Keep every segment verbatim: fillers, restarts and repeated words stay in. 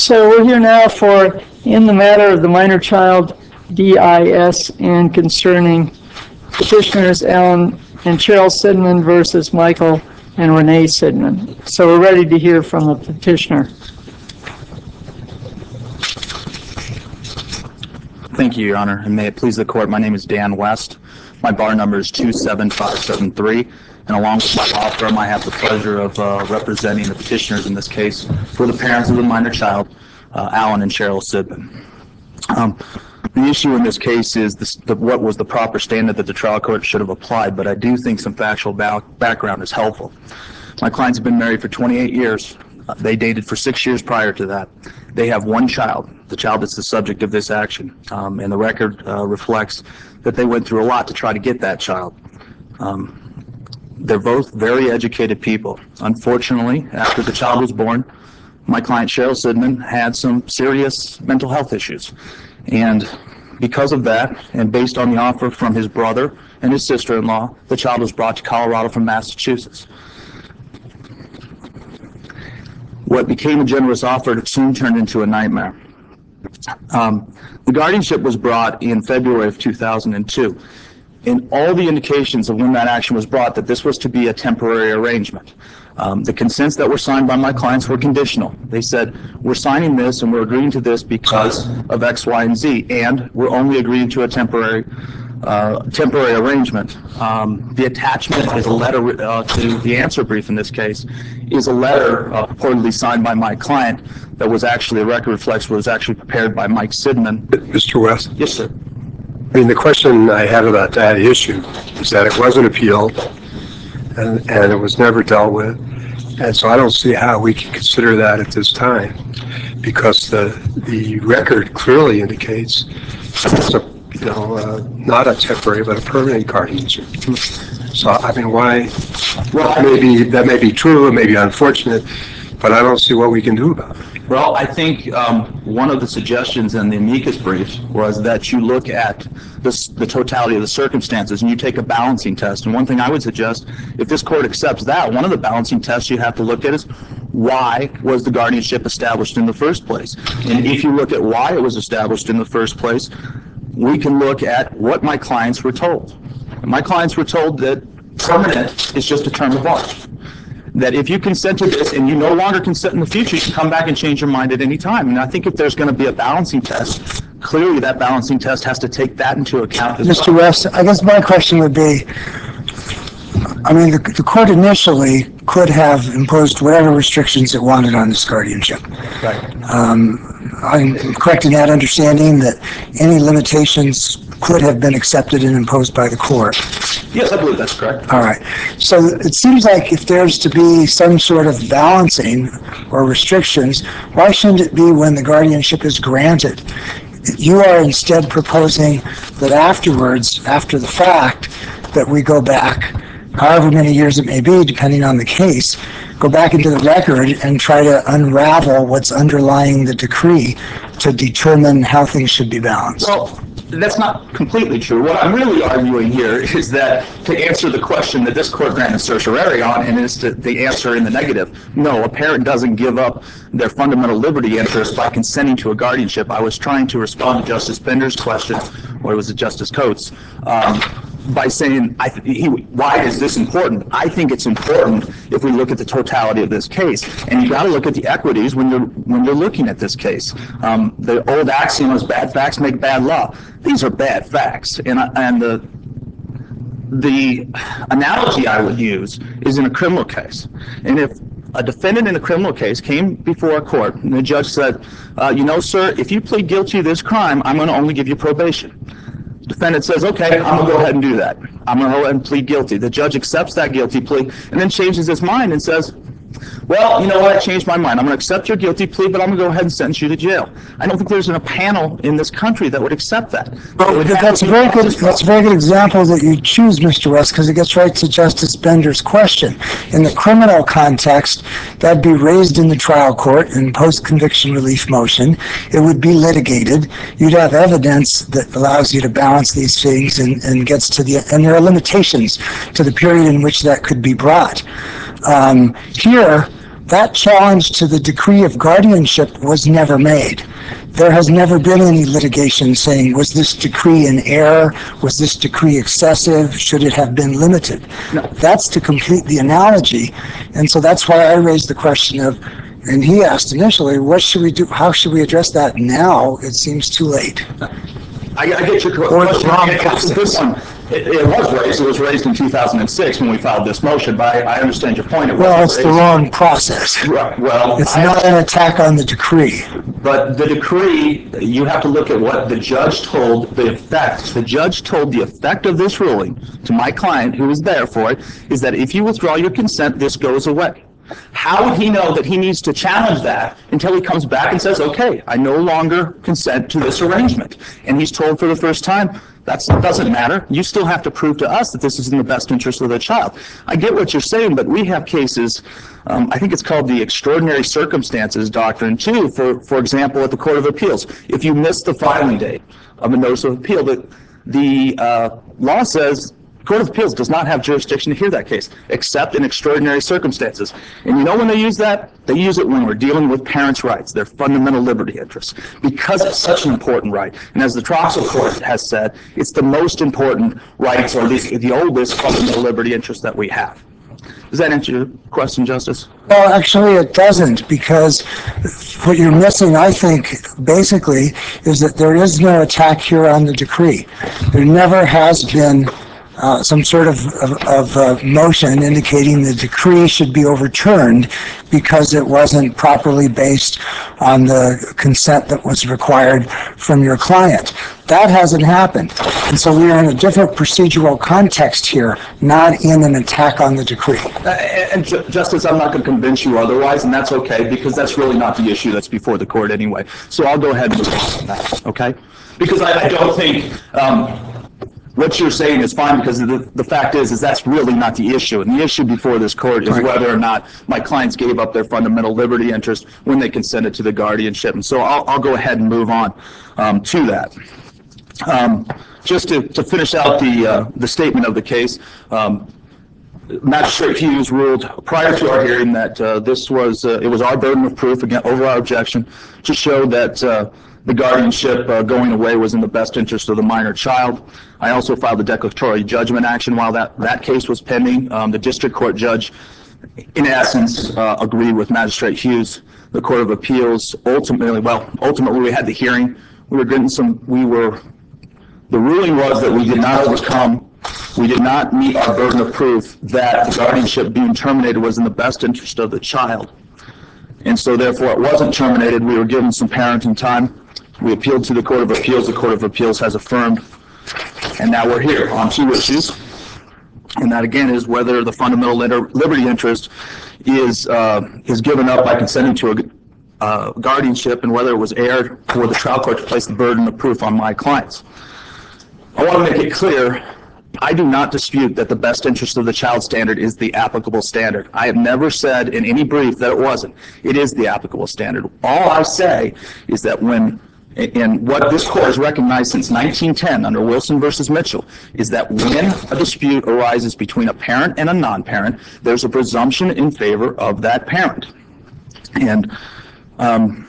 So we're here now for in the matter of the minor child D I S and concerning petitioners Alan and Cheryl Sidman versus Michael and Renee Sidman. So we're ready to hear from the petitioner. Thank you, Your Honor, and may it please the court, my name is Dan West. My bar number is two seven five seven three, and along with my law firm, I have the pleasure of uh, representing the petitioners in this case for the parents of the minor child, uh, Alan and Cheryl Sidman. Um, the issue in this case is this, the, what was the proper standard that the trial court should have applied, but I do think some factual ba background is helpful. My clients have been married for twenty-eight years. Uh, they dated for six years prior to that. They have one child, the child that's the subject of this action, um, and the record uh, reflects that they went through a lot to try to get that child. Um, they're both very educated people. Unfortunately, after the child was born, my client Cheryl Sidman had some serious mental health issues. And because of that, and based on the offer from his brother and his sister-in-law, the child was brought to Colorado from Massachusetts. What became a generous offer soon turned into a nightmare. Um, the guardianship was brought in February of two thousand two. And all the indications of when that action was brought that this was to be a temporary arrangement. Um, the consents that were signed by my clients were conditional. They said, we're signing this and we're agreeing to this because of X, Y, and Z, and we're only agreeing to a temporary uh, temporary arrangement. Um, the attachment is a letter uh, to the answer brief in this case, is a letter uh, purportedly signed by my client that was actually, a record reflects, was actually prepared by Mike Sidman. Mister West? Yes, sir. I mean, the question I have about that issue is that it wasn't appealed and, and it was never dealt with. And so I don't see how we can consider that at this time, because the the record clearly indicates it's a, you know, uh, not a temporary but a permanent guardianship. So I mean, why? Well, that may be that may be true, it may be unfortunate, but I don't see what we can do about it. Well, I think um, one of the suggestions in the amicus brief was that you look at this, the totality of the circumstances and you take a balancing test. And one thing I would suggest, if this court accepts that, one of the balancing tests you have to look at is why was the guardianship established in the first place? And if you look at why it was established in the first place, we can look at what my clients were told. And my clients were told that permanent is just a term of art. That if you consent to this and you no longer consent in the future, you can come back and change your mind at any time. And I think if there's going to be a balancing test, clearly that balancing test has to take that into account as Mister well. West, I guess my question would be, I mean, the, the court initially could have imposed whatever restrictions it wanted on this guardianship. Right. Um, I'm correct in that understanding that any limitations could have been accepted and imposed by the court. Yes, I believe that's correct. All right. So it seems like if there's to be some sort of balancing or restrictions, why shouldn't it be when the guardianship is granted? You are instead proposing that afterwards, after the fact, that we go back, however many years it may be, depending on the case, go back into the record and try to unravel what's underlying the decree to determine how things should be balanced. Well, that's not completely true. What I'm really arguing here is that to answer the question that this court granted certiorari on, and is to the answer in the negative. No, a parent doesn't give up their fundamental liberty interest by consenting to a guardianship. I was trying to respond to Justice Bender's question, or was it Justice Coates, um, by saying, I th he, why is this important? I think it's important if we look at the totality of this case, and you got to look at the equities when you're when you're looking at this case. Um, the old axiom is bad facts make bad law. These are bad facts, and and the the analogy I would use is in a criminal case, and if a defendant in a criminal case came before a court and the judge said, uh, you know, sir, if you plead guilty to this crime, I'm going to only give you probation. Defendant says, okay, I'm going to go ahead and do that. I'm going to go ahead and plead guilty. The judge accepts that guilty plea and then changes his mind and says, well, you know what, I changed my mind. I'm going to accept your guilty plea, but I'm going to go ahead and sentence you to jail. I don't think there's a panel in this country that would accept that. Well, that's a very good, that's a very good example that you choose, Mister West, because it gets right to Justice Bender's question. In the criminal context, that'd be raised in the trial court in post-conviction relief motion. It would be litigated. You'd have evidence that allows you to balance these things and, and gets to the, and there are limitations to the period in which that could be brought. Um, here, that challenge to the decree of guardianship was never made. There has never been any litigation saying, was this decree in error? Was this decree excessive? Should it have been limited? No. That's to complete the analogy. And so that's why I raised the question of, and he asked initially, what should we do? How should we address that now? It seems too late. I, I get your Or question. the wrong It, process. this one, it, it was raised. It was raised in two thousand six when we filed this motion, but I, I understand your point. It Well, wasn't it's the raised. wrong process. Right, well, It's I- not an attack on the decree. But the decree, you have to look at what the judge told, the effect, the judge told the effect of this ruling to my client, who was there for it, is that if you withdraw your consent, this goes away. How would he know that he needs to challenge that until he comes back and says, okay, I no longer consent to this arrangement? And he's told for the first time, that doesn't matter. You still have to prove to us that this is in the best interest of the child. I get what you're saying, but we have cases, um, I think it's called the extraordinary circumstances doctrine too, for, for example, at the Court of Appeals. If you miss the filing date of a notice of appeal, the, the uh, law says Court of Appeals does not have jurisdiction to hear that case, except in extraordinary circumstances. And you know when they use that? They use it when we're dealing with parents' rights, their fundamental liberty interests, because it's such an important right. And as the Troxel Court has said, it's the most important rights, or at least the oldest fundamental liberty interest that we have. Does that answer your question, Justice? Well, actually, it doesn't, because what you're missing, I think, basically, is that there is no attack here on the decree. There never has been Uh, some sort of, of, of uh, motion indicating the decree should be overturned because it wasn't properly based on the consent that was required from your client. That hasn't happened. And so we are in a different procedural context here, not in an attack on the decree. Uh, and, Ju- Justice, I'm not going to convince you otherwise, and that's okay, because that's really not the issue that's before the court anyway. So I'll go ahead and move on to that, okay? Because I, I don't think um, what you're saying is fine, because the, the fact is, is that's really not the issue. And the issue before this court is whether or not my clients gave up their fundamental liberty interest when they consented to the guardianship. And so I'll, I'll go ahead and move on um, to that. Um, just to, to finish out the, uh, the statement of the case, um, Magistrate Hughes ruled prior to our hearing that uh, this was, uh, it was our burden of proof again over our objection to show that uh, the guardianship uh, going away was in the best interest of the minor child. I also filed a declaratory judgment action while that, that case was pending. Um, the district court judge, in essence, uh, agreed with Magistrate Hughes. The Court of Appeals ultimately, well, ultimately we had the hearing. We were getting some, we were, the ruling was that we did not overcome, we did not meet our burden of proof that the guardianship being terminated was in the best interest of the child. And so therefore it wasn't terminated. We were given some parenting time. We appealed to the Court of Appeals. The Court of Appeals has affirmed. And now we're here on two issues. And that again is whether the fundamental liberty interest is, uh, is given up by consenting to a uh, guardianship, and whether it was aired for the trial court to place the burden of proof on my clients. I want to make it clear, I do not dispute that the best interest of the child standard is the applicable standard. I have never said in any brief that it wasn't. It is the applicable standard. All I say is that when, and what this court has recognized since nineteen ten under Wilson versus Mitchell, is that when a dispute arises between a parent and a non-parent, there's a presumption in favor of that parent. And um,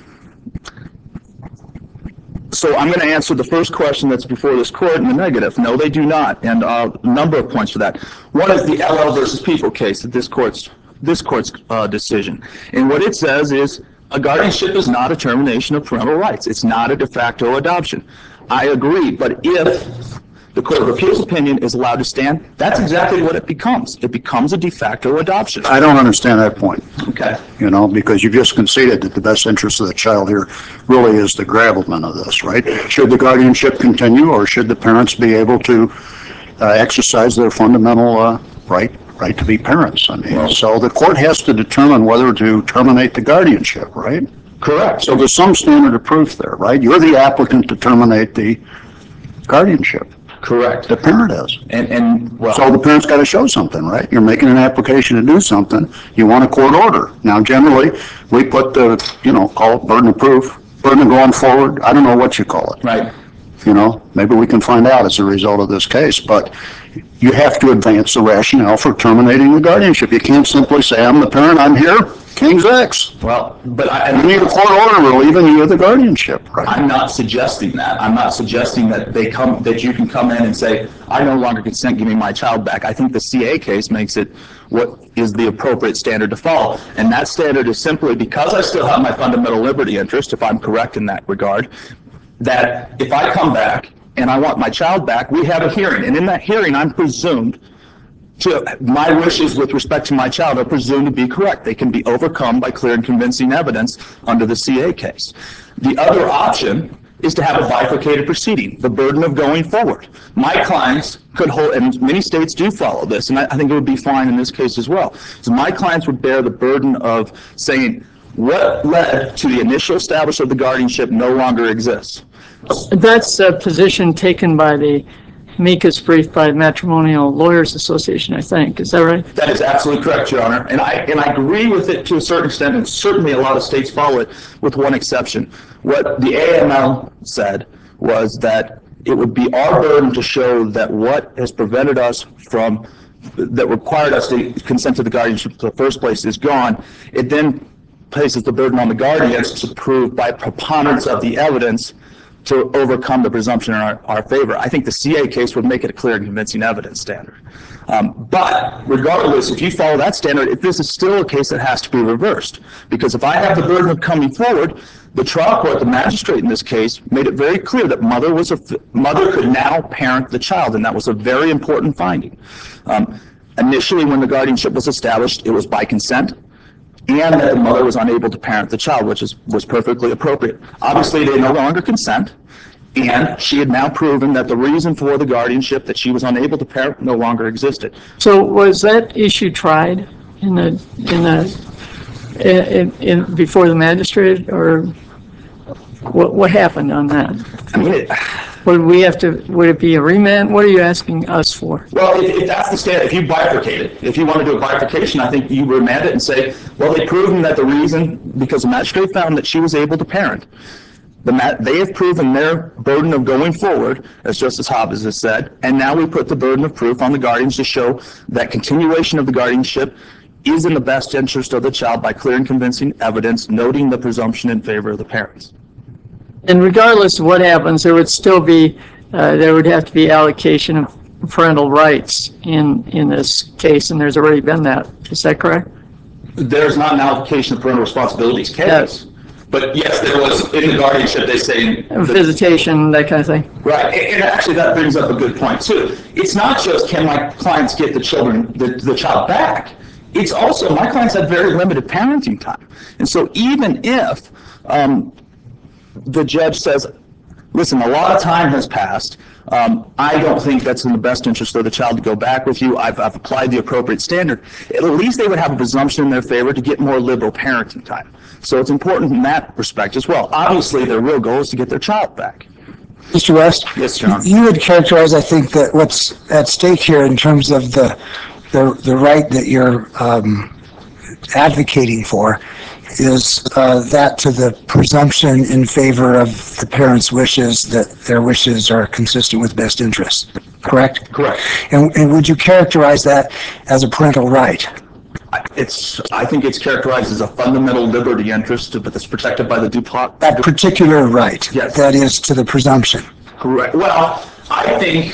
So I'm going to answer the first question that's before this court in the negative. No, they do not, and uh, a number of points for that. One is the L L versus People case, this court's this court's uh, decision, and what it says is a guardianship is not a termination of parental rights. It's not a de facto adoption. I agree, but if the Court of Appeals opinion is allowed to stand, that's exactly what it becomes. It becomes a de facto adoption. I don't understand that point. Okay. You know, because you've just conceded that the best interest of the child here really is the gravamen of this, right? Should the guardianship continue, or should the parents be able to uh, exercise their fundamental uh, right right to be parents? I mean, well, so the court has to determine whether to terminate the guardianship, right? Correct. So there's some standard of proof there, right? You're the applicant to terminate the guardianship. Correct. The parent is. And, and well, so the parent's got to show something, right? You're making an application to do something. You want a court order. Now, generally, we put the, you know, call it burden of proof, burden of going forward. I don't know what you call it. Right. You know, maybe we can find out as a result of this case, but you have to advance the rationale for terminating the guardianship. You can't simply say, I'm the parent, I'm here, King's X. Well, but I, You need a court order relieving you of the guardianship, right? I'm not suggesting that. I'm not suggesting that they come, that you can come in and say, I no longer consent, give me my child back. I think the C A case makes it what is the appropriate standard to follow. And that standard is simply because I still have my fundamental liberty interest, if I'm correct in that regard, that if I come back and I want my child back, we have a hearing. And in that hearing, I'm presumed to, my wishes with respect to my child are presumed to be correct. They can be overcome by clear and convincing evidence under the C A case. The other option is to have a bifurcated proceeding, the burden of going forward. My clients could hold, and many states do follow this, and I, I think it would be fine in this case as well. So my clients would bear the burden of saying, what led to the initial establishment of the guardianship no longer exists? That's a position taken by the amicus brief by Matrimonial Lawyers Association, I think. Is that right? That is absolutely correct, Your Honor. And I, and I agree with it to a certain extent, and certainly a lot of states follow it, with one exception. What the A M L said was that it would be our burden to show that what has prevented us from, that required us to consent to the guardianship in the first place is gone. It then places the burden on the guardians to prove by preponderance of the evidence to overcome the presumption in our, our favor. I think the C A case would make it a clear and convincing evidence standard. Um, but regardless, if you follow that standard, if this is still a case that has to be reversed, because if I have the burden of coming forward, the trial court, the magistrate in this case, made it very clear that mother was a mother could now parent the child, and that was a very important finding. Um, initially, when the guardianship was established, it was by consent, and that the mother was unable to parent the child, which is was perfectly appropriate. Obviously, they no longer consent, and she had now proven that the reason for the guardianship that she was unable to parent no longer existed. So was that issue tried in the in the in, in before the magistrate, or what what happened on that? I mean, it, Would we have to? Would it be a remand? What are you asking us for? well, if, if that's the standard, if you bifurcate it, if you want to do a bifurcation, I think you remand it and say, well, they've proven that the reason, because the magistrate found that she was able to parent, the ma- they have proven their burden of going forward, as Justice Hobbs has said, and now we put the burden of proof on the guardians to show that continuation of the guardianship is in the best interest of the child by clear and convincing evidence, noting the presumption in favor of the parents. And regardless of what happens, there would still be uh, there would have to be allocation of parental rights in in this case, and there's already been that. Is that correct? There's not an allocation of parental responsibilities case. Yes. But yes, there was in the guardianship, they say. the- Visitation, that kind of thing. Right, and, and actually that brings up a good point too. It's not just can my clients get the children, the, the child back. It's also, my clients had very limited parenting time. And so even if um, the judge says, listen, a lot of time has passed, um, I don't think that's in the best interest of the child to go back with you. I've, I've applied the appropriate standard. At least they would have a presumption in their favor to get more liberal parenting time. So it's important in that respect as well. Obviously, their real goal is to get their child back. Mister West? Yes, John. You would characterize, I think, that what's at stake here in terms of the the, the right that you're um, advocating for is uh, that to the presumption in favor of the parents' wishes, that their wishes are consistent with best interests, correct? Correct. And, and would you characterize that as a parental right? It's, I think it's characterized as a fundamental liberty interest, but that's protected by the due process. That particular right, Yes. that is to the presumption. Correct. Well, I think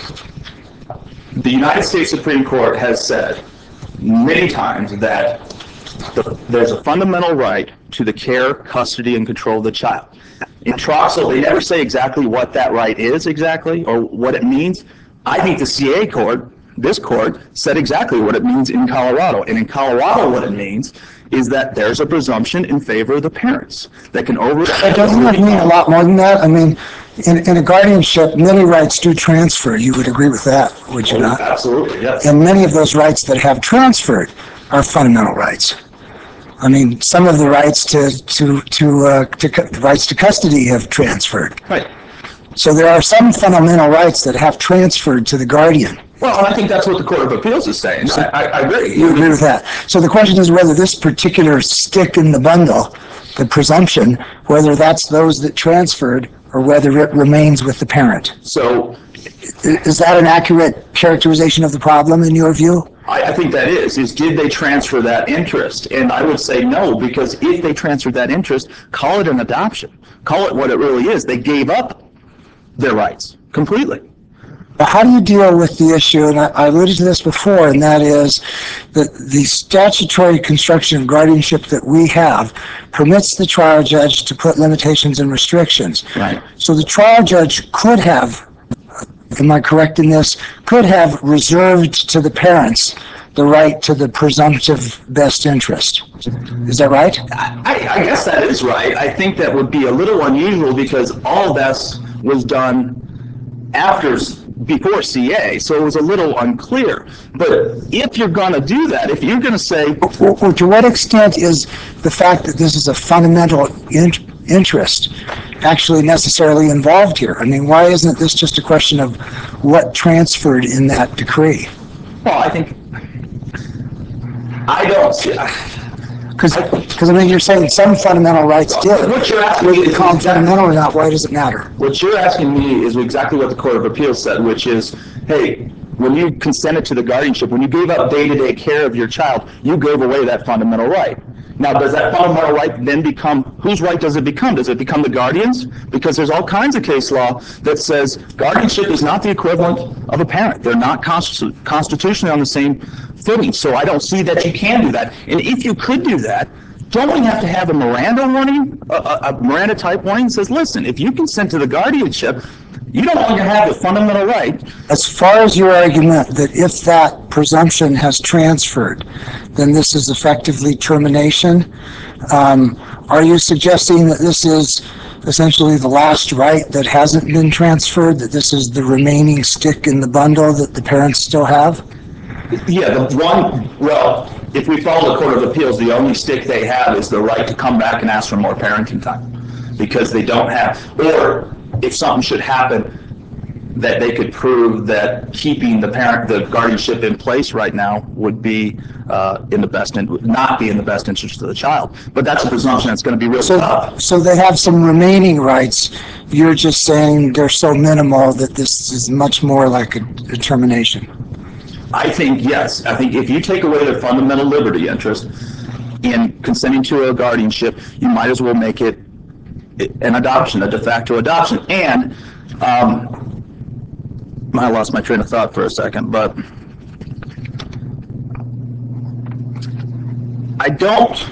the United States Supreme Court has said many times that the, there's a fundamental right to the care, custody, and control of the child. In Troxel, they never say exactly what that right is exactly or what it means. I think the C A court, this court, said exactly what it means in Colorado. And in Colorado, what it means is that there's a presumption in favor of the parents that can over... But doesn't that mean a lot more than that? I mean, in, in a guardianship, many rights do transfer. You would agree with that, would you not? Absolutely, yes. And many of those rights that have transferred are fundamental rights. I mean, some of the rights to to to uh, to cu- rights to custody have transferred. Right. So there are some fundamental rights that have transferred to the guardian. Well, I think that's what the Court of Appeals is saying. I, I, I agree. You agree with that? So the question is whether this particular stick in the bundle, the presumption, whether that's those that transferred or whether it remains with the parent. So, I- Is that an accurate characterization of the problem in your view? I, I think that is, is did they transfer that interest? And I would say no, because if they transferred that interest, call it an adoption. Call it what it really is. They gave up their rights completely. But how do you deal with the issue, and I, I alluded to this before, and that is that the statutory construction of guardianship that we have permits the trial judge to put limitations and restrictions. Right. So the trial judge could have, am I correct in this, could have reserved to the parents the right to the presumptive best interest. Is that right? I, I guess that is right. I think that would be a little unusual because all this was done after, before C A, so it was a little unclear. But if you're going to do that, if you're going to say... Well, well, to what extent is the fact that this is a fundamental in- interest actually necessarily involved here? I mean, why isn't this just a question of what transferred in that decree? Well, I think... I don't see... Because I mean, you're saying some fundamental rights did. What you're asking Whether me you is call them exactly- fundamental or not, why does it matter? What you're asking me is exactly what the Court of Appeals said, which is, hey, when you consented to the guardianship, when you gave up day-to-day care of your child, you gave away that fundamental right. Now, does that fundamental right then become, whose right does it become? Does it become the guardian's? Because there's all kinds of case law that says guardianship is not the equivalent of a parent. They're not constitu- constitutionally on the same footing. So I don't see that you can do that. And if you could do that, don't we have to have a Miranda warning, a, a, a Miranda type warning that says, listen, if you consent to the guardianship, you no longer have the fundamental right. As far as your argument that if that presumption has transferred, then this is effectively termination, um, are you suggesting that this is essentially the last right that hasn't been transferred, that this is the remaining stick in the bundle that the parents still have? Yeah, the one, well, if we follow the Court of Appeals, the only stick they have is the right to come back and ask for more parenting time, because they don't have, or if something should happen, that they could prove that keeping the parent, the guardianship in place right now would be uh, in the best, in, not be in the best interest of the child. But that's a presumption that's going to be real So, tough. so they have some remaining rights. You're just saying they're so minimal that this is much more like a, a termination. I think, yes. I think if you take away their fundamental liberty interest in consenting to a guardianship, you might as well make it an adoption, a de facto adoption. And um, I lost my train of thought for a second, but I don't,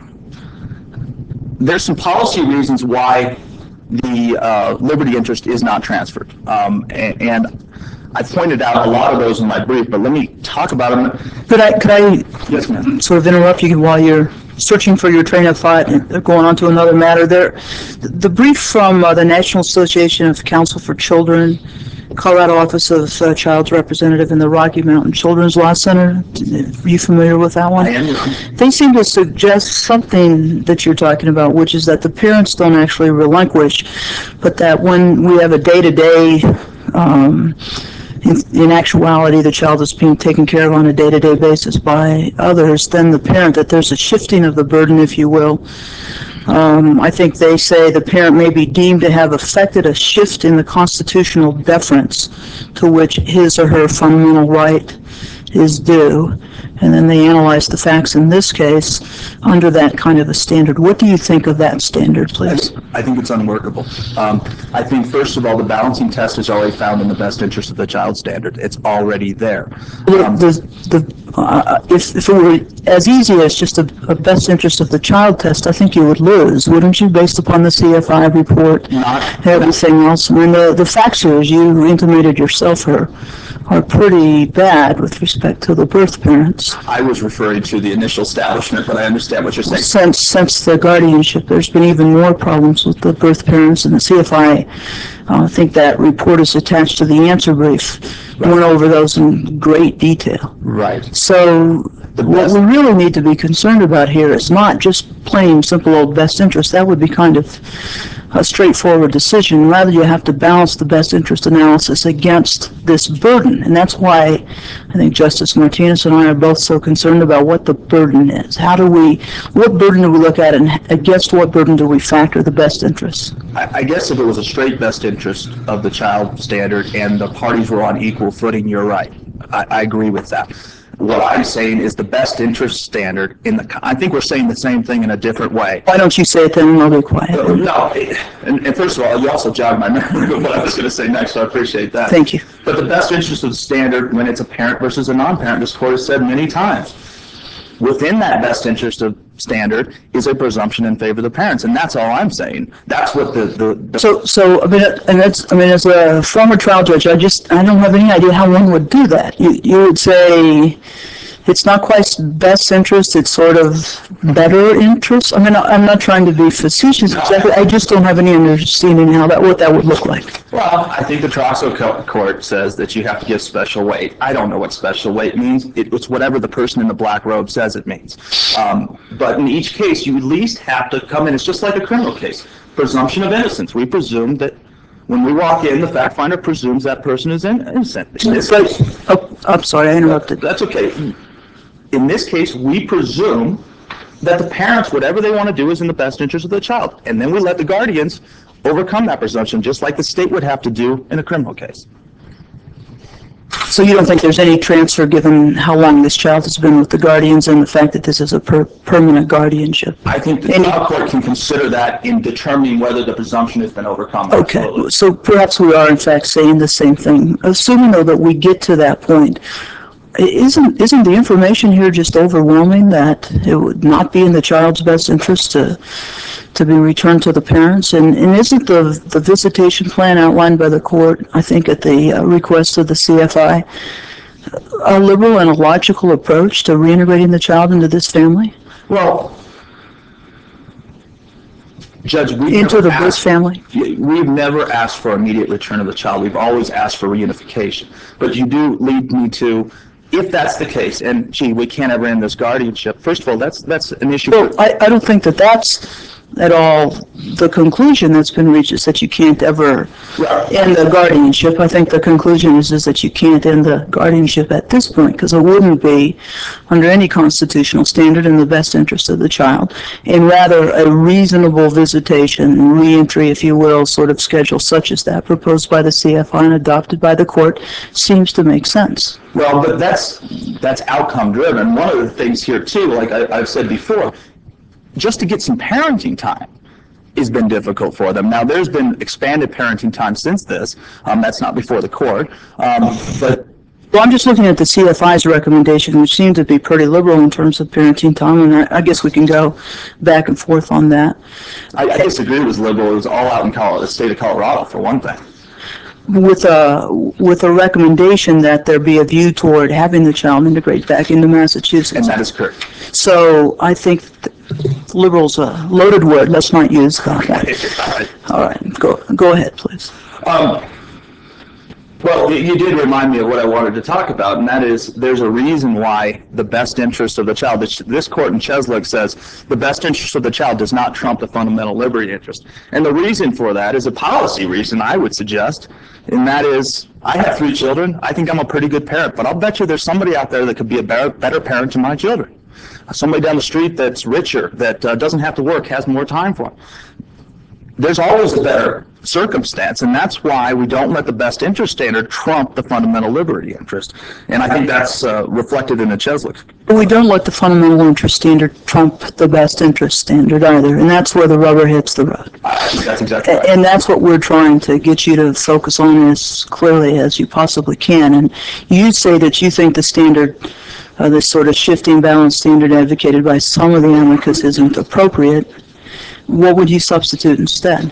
there's some policy reasons why the uh, liberty interest is not transferred. Um, and, and I pointed out a lot of those in my brief, but let me talk about them. Could I, could I Yes, ma'am. sort of interrupt you while you're searching for your train of thought and going on to another matter there? The brief from uh, the National Association of Counsel for Children, Colorado Office of uh, Child's Representative in the Rocky Mountain Children's Law Center, are you familiar with that one? I am. They seem to suggest something that you're talking about, which is that the parents don't actually relinquish, but that when we have a day-to-day um, In, in actuality, the child is being taken care of on a day-to-day basis by others, then the parent, that there's a shifting of the burden, if you will. Um, I think they say the parent may be deemed to have affected a shift in the constitutional deference to which his or her fundamental right is due. And then they analyze the facts in this case under that kind of a standard. What do you think of that standard, please? I think it's unworkable. Um, I think, first of all, the balancing test is already found in the best interest of the child standard. It's already there. Um, The, the, uh, if, if it were as easy as just a, a best interest of the child test, I think you would lose, wouldn't you, based upon the C F I report, Not- everything else? I mean, the, the facts here, as you intimated yourself, are, are pretty bad with respect to the birth parents. I was referring to the initial establishment, but I understand what you're saying. Since, since the guardianship, there's been even more problems with the birth parents, and the C F I, uh, I think that report is attached to the answer brief. Right. Went over those in great detail. Right. So The what best- we really need to be concerned about here is not just plain simple old best interest. That would be kind of a straightforward decision. Rather, you have to balance the best interest analysis against this burden. And that's why I think Justice Martinez and I are both so concerned about what the burden is. How do we, what burden do we look at, and against what burden do we factor the best interests? I, I guess if it was a straight best interest of the child standard and the parties were on equal footing, you're right. I, I agree with that. What I'm saying is the best interest standard in the, I think we're saying the same thing in a different way. Why don't you say it then and I'll be quiet? Uh, No, it- and, and first of all, you also jogged my memory of what I was going to say next, so I appreciate that. Thank you. But the best interest of the standard, when it's a parent versus a non-parent, this court has said many times, within that best interest of standard is a presumption in favor of the parents, and that's all I'm saying. That's what the, the, the So, so, I mean, and that's, I mean, as a former trial judge, I just, I don't have any idea how one would do that. You, you would say it's not quite best interest, it's sort of better interest? I mean, I'm not trying to be facetious exactly, I just don't have any understanding how that, what that would look like. Well, I think the Troxel Co- court says that you have to give special weight. I don't know what special weight means. It, it's whatever the person in the black robe says it means. Um, but in each case, you at least have to come in. It's just like a criminal case. Presumption of innocence. We presume that when we walk in, the fact finder presumes that person is in- innocent. In this case, Oh, I'm sorry, I interrupted. that's okay. In this case, we presume that the parents, whatever they want to do, is in the best interest of the child. And then we let the guardians overcome that presumption, just like the state would have to do in a criminal case. So you don't think there's any transfer given how long this child has been with the guardians and the fact that this is a per- permanent guardianship? I think the Any- trial court can consider that in determining whether the presumption has been overcome. Okay, Absolutely. so perhaps we are in fact saying the same thing. Assuming though that we get to that point, i- isn't, isn't the information here just overwhelming that it would not be in the child's best interest to, to be returned to the parents? And, and isn't the, the visitation plan outlined by the court, I think at the uh, request of the C F I, a liberal and a logical approach to reintegrating the child into this family? Well, Judge, we Into the Bliss family? We've never asked for immediate return of the child. We've always asked for reunification. But you do lead me to, if that's the case, and gee, we can't ever end this guardianship. First of all, that's that's an issue. Well, for, I, I don't think that that's at all the conclusion that's been reached, is that you can't ever end the guardianship. I think the conclusion is, is that you can't end the guardianship at this point, because it wouldn't be, under any constitutional standard, in the best interest of the child, and rather a reasonable visitation, reentry, if you will, sort of schedule such as that proposed by the C F I and adopted by the court seems to make sense. Well, but that's that's outcome driven. One of the things here too, like I, I've said before, just to get some parenting time has been difficult for them. Now, there's been expanded parenting time since this. Um, that's not before the court. Um, but Well, I'm just looking at the C F I's recommendation, which seemed to be pretty liberal in terms of parenting time, and I, I guess we can go back and forth on that. I, I disagree with liberal. It was all out in Colorado, the state of Colorado, for one thing. With a, with a recommendation that there be a view toward having the child integrate back into And Massachusetts. that is correct. So I think th- liberals a loaded word, let's not use that. All right, go, go ahead, please. Um, well, you, you did remind me of what I wanted to talk about, and that is there's a reason why the best interest of the child, this, this court in Cheslock says the best interest of the child does not trump the fundamental liberty interest. And the reason for that is a policy reason, I would suggest, and that is I have three children. I think I'm a pretty good parent, but I'll bet you there's somebody out there that could be a better, better parent to my children. Somebody down the street that's richer, that uh, doesn't have to work, has more time for them. There's always a better circumstance, and that's why we don't let the best interest standard trump the fundamental liberty interest. And I think that's uh, reflected in the Cheslock. But we don't let the fundamental interest standard trump the best interest standard either, and that's where the rubber hits the road. I think that's exactly right. And that's what we're trying to get you to focus on as clearly as you possibly can. And you say that you think the standard, uh, this sort of shifting balance standard advocated by some of the amicus isn't appropriate. What would you substitute instead?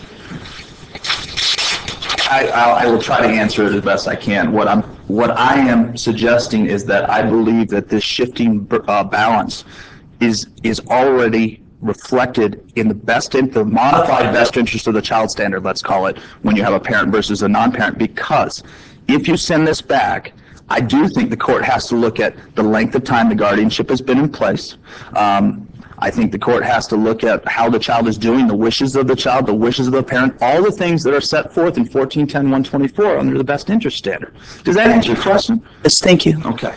I, I, I will try to answer it as best I can. What I'm, what I am suggesting is that I believe that this shifting uh, balance is is already reflected in the best, in the modified best interest of the child standard, let's call it, when you have a parent versus a non-parent. Because if you send this back, I do think the court has to look at the length of time the guardianship has been in place. Um, I think the court has to look at how the child is doing, the wishes of the child, the wishes of the parent, all the things that are set forth in fourteen ten one twenty-four under the best interest standard. Does that answer your question? Yes, thank you. Okay.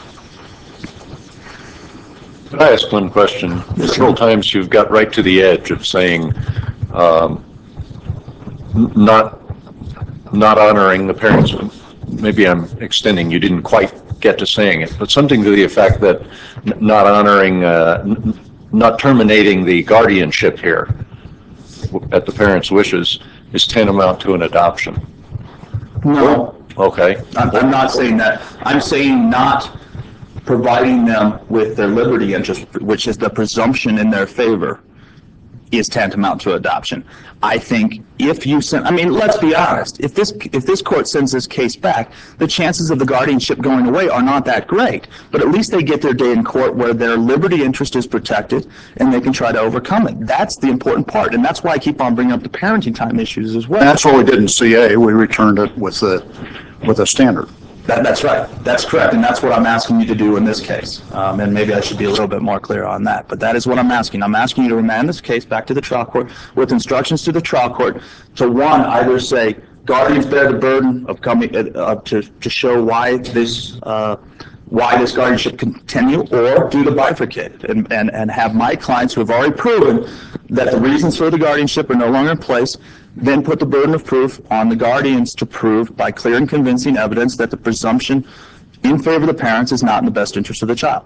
Could I ask one question? Several times you've got right to the edge of saying um, n- not not honoring the parents. Maybe I'm extending. You didn't quite get to saying it, but something to the effect that n- not honoring, uh, n- not terminating the guardianship here at the parents' wishes is tantamount to an adoption. No, Okay. I'm, I'm not saying that. I'm saying not providing them with their liberty interest, which is the presumption in their favor, is tantamount to adoption. I think if you send, I mean, let's be honest, if this, if this court sends this case back, the chances of the guardianship going away are not that great, but at least they get their day in court where their liberty interest is protected and they can try to overcome it. That's the important part, and that's why I keep on bringing up the parenting time issues as well. And that's what we did in C A. We returned it with a, with a standard. That, that's right. That's correct, and that's what I'm asking you to do in this case. Um, and maybe I should be a little bit more clear on that, but that is what I'm asking. I'm asking you to remand this case back to the trial court with instructions to the trial court to, one, either say guardians bear the burden of coming uh, to to show why this uh, why this guardianship continue, or do the bifurcated and, and and have my clients who have already proven that the reasons for the guardianship are no longer in place, then put the burden of proof on the guardians to prove by clear and convincing evidence that the presumption in favor of the parents is not in the best interest of the child.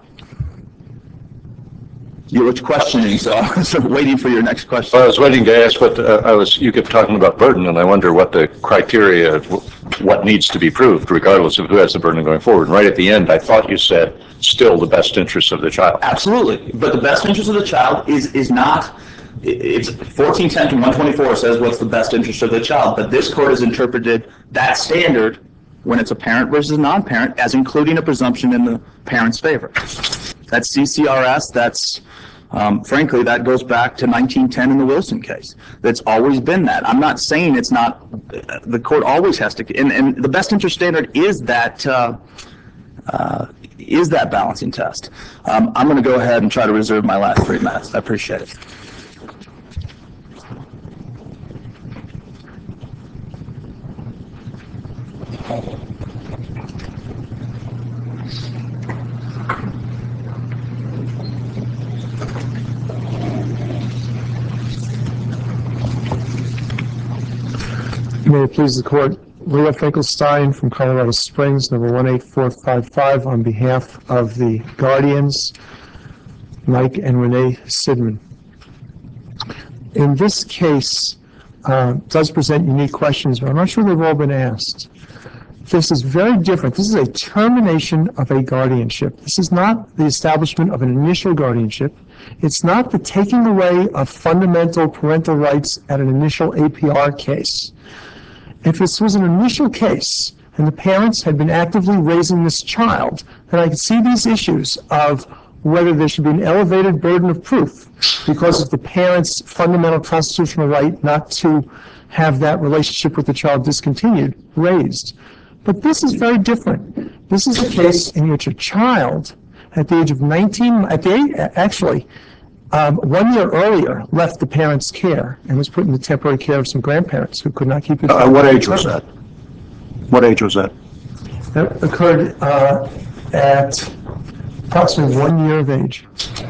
You were questioning, so I was waiting for your next question. I was waiting to ask what, uh, I was, you kept talking about burden, and I wonder what the criteria, what needs to be proved, regardless of who has the burden going forward. And right at the end, I thought you said, still the best interest of the child. Absolutely, but the best interest of the child is is not, it's fourteen ten to one twenty-four says what's the best interest of the child, but this court has interpreted that standard when it's a parent versus a non-parent as including a presumption in the parent's favor. That's C C R S, that's, um, frankly, that goes back to nineteen ten in the Wilson case. That's always been that. I'm not saying it's not, the court always has to, and, and the best interest standard is that, uh, uh, is that balancing test. Um, I'm going to go ahead and try to reserve my last three minutes. I appreciate it. May it please the court, Leo Finkelstein from Colorado Springs, number one eight four five five, on behalf of the guardians, Mike and Renee Sidman. In this case, uh, does present unique questions, but I'm not sure they've all been asked. This is very different. This is a termination of a guardianship. This is not the establishment of an initial guardianship. It's not the taking away of fundamental parental rights at an initial A P R case. If this was an initial case and the parents had been actively raising this child, then I could see these issues of whether there should be an elevated burden of proof because of the parent's fundamental constitutional right not to have that relationship with the child discontinued, raised. But this is very different. This is a case in which a child at the age of nineteen, at the age, actually, um, one year earlier, left the parents' care and was put in the temporary care of some grandparents who could not keep his. Uh, what age was that? What age was that? That occurred uh, at approximately one year of age.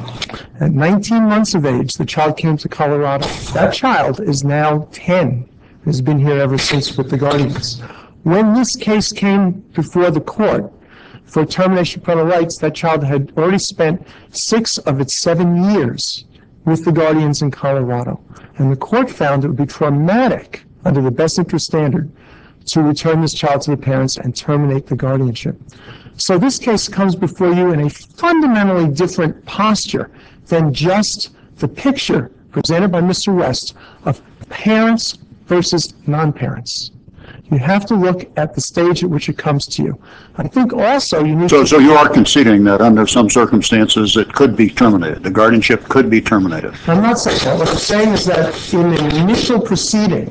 At nineteen months of age, the child came to Colorado. That child is now ten, has been here ever since with the guardians. When this case came before the court for termination of parental rights, that child had already spent six of its seven years with the guardians in Colorado. And the court found it would be traumatic under the best interest standard to return this child to the parents and terminate the guardianship. So this case comes before you in a fundamentally different posture than just the picture presented by Mister West of parents versus non-parents. You have to look at the stage at which it comes to you. I think also you need So, to... so you are conceding that under some circumstances it could be terminated, the guardianship could be terminated? I'm not saying that. What I'm saying is that in an initial proceeding,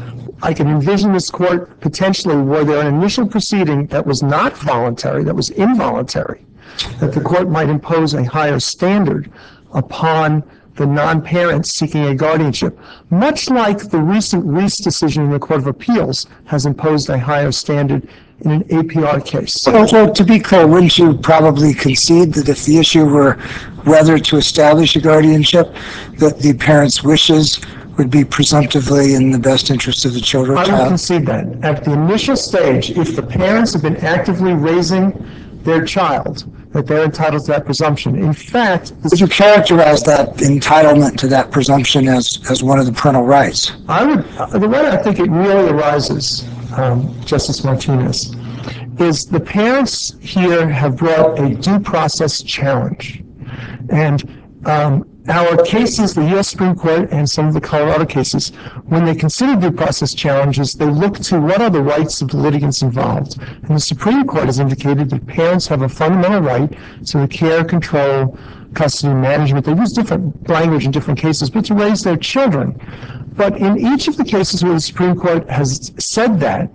I can envision this court potentially were there an initial proceeding that was not voluntary, that was involuntary, that the court might impose a higher standard upon the non-parents seeking a guardianship, much like the recent Reese decision in the Court of Appeals has imposed a higher standard in an A P R case. So, so to be clear, wouldn't you probably concede that if the issue were whether to establish a guardianship, that the parents' wishes would be presumptively in the best interest of the children? I would concede that. At the initial stage, if the parents have been actively raising their child, that they're entitled to that presumption. In fact, Would you characterize that entitlement to that presumption as, as one of the parental rights? I would, the way I think it really arises, um, Justice Martinez, is the parents here have brought a due process challenge. And um, our cases, the U S Supreme Court and some of the Colorado cases, when they consider due process challenges, they look to what are the rights of the litigants involved. And the Supreme Court has indicated that parents have a fundamental right to the care, control, custody, management. They use different language in different cases, but to raise their children. But in each of the cases where the Supreme Court has said that,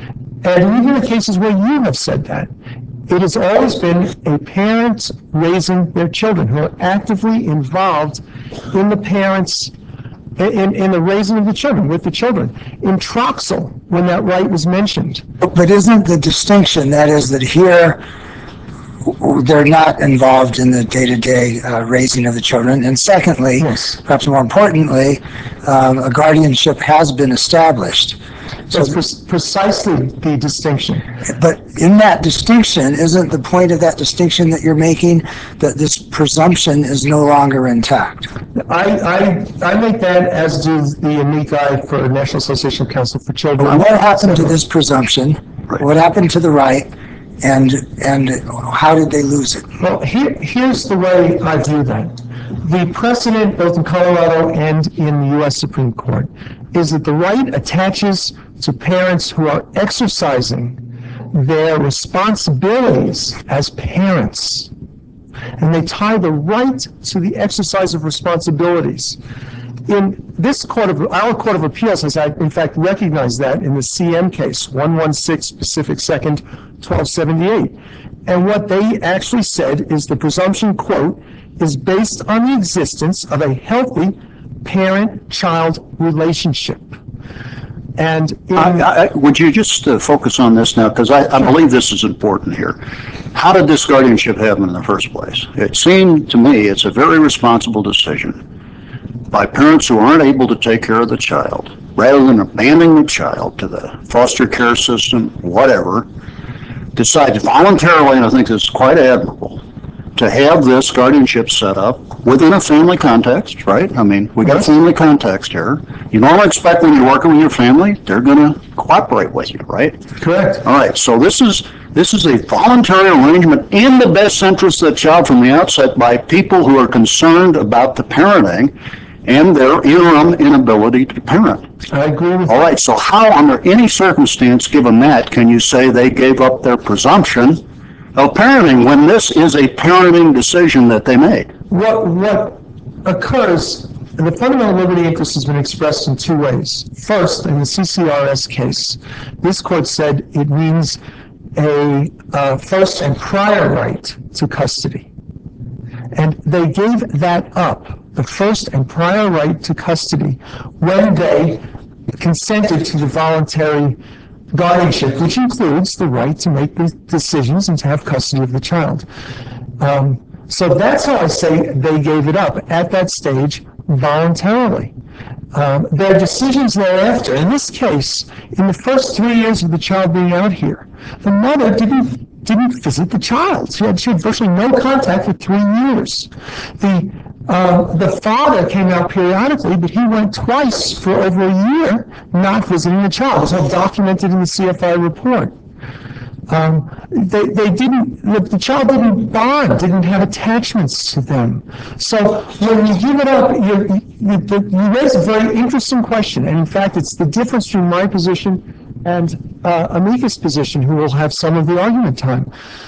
and even the cases where you have said that, it has always been a parent raising their children who are actively involved in the parents, in, in the raising of the children, with the children. In Troxel, when that right was mentioned. But isn't the distinction, that is, that here they're not involved in the day-to-day uh, raising of the children? And secondly, Yes. perhaps more importantly, um, a guardianship has been established. That's pre- precisely the distinction. But in that distinction, isn't the point of that distinction that you're making that this presumption is no longer intact? I, I, I make that, as do the amici for National Association of Counsel for Children. And what happened to this presumption? What happened to the right? And and how did they lose it? Well, here, here's the way I view that. The precedent, both in Colorado and in the U S Supreme Court, is that the right attaches to parents who are exercising their responsibilities as parents. And they tie the right to the exercise of responsibilities. In this court of, our Court of Appeals has, in fact, recognized that in the C M case, one one six Pacific second, twelve seventy-eight. And what they actually said is the presumption, quote, is based on the existence of a healthy parent-child relationship. And in, I, I, would you just uh, focus on this now, because I, I believe this is important here. How did this guardianship happen in the first place? It seemed to me it's a very responsible decision by parents who aren't able to take care of the child, rather than abandoning the child to the foster care system, whatever, decide voluntarily, and I think this is quite admirable, to have this guardianship set up within a family context, right? I mean, we got a family context here. You normally expect when you're working with your family, they're going to cooperate with you, right? correct. All right, so this is this is a voluntary arrangement in the best interest of the child from the outset by people who are concerned about the parenting and their interim inability to parent. I agree with All right, so how, under any circumstance given that, can you say they gave up their presumption of parenting when this is a parenting decision that they made? What, what occurs, and the fundamental liberty interest has been expressed in two ways. First, in the C C R S case, this court said it means a uh, first and prior right to custody. And they gave that up, the first and prior right to custody, when they consented to the voluntary guardianship, which includes the right to make the decisions and to have custody of the child. Um, so that's how I say they gave it up at that stage voluntarily. Um, their decisions thereafter, in this case, in the first three years of the child being out here, the mother didn't didn't visit the child. She had, she had virtually no contact for three years. The um, the father came out periodically, but he went twice for over a year not visiting the child. It was all documented in the C F I report. Um, they, they didn't, the, the child didn't bond, didn't have attachments to them. So when you give it up, you, you, you raise a very interesting question. And in fact, it's the difference between my position and uh, Amika's position, who will have some of the argument time.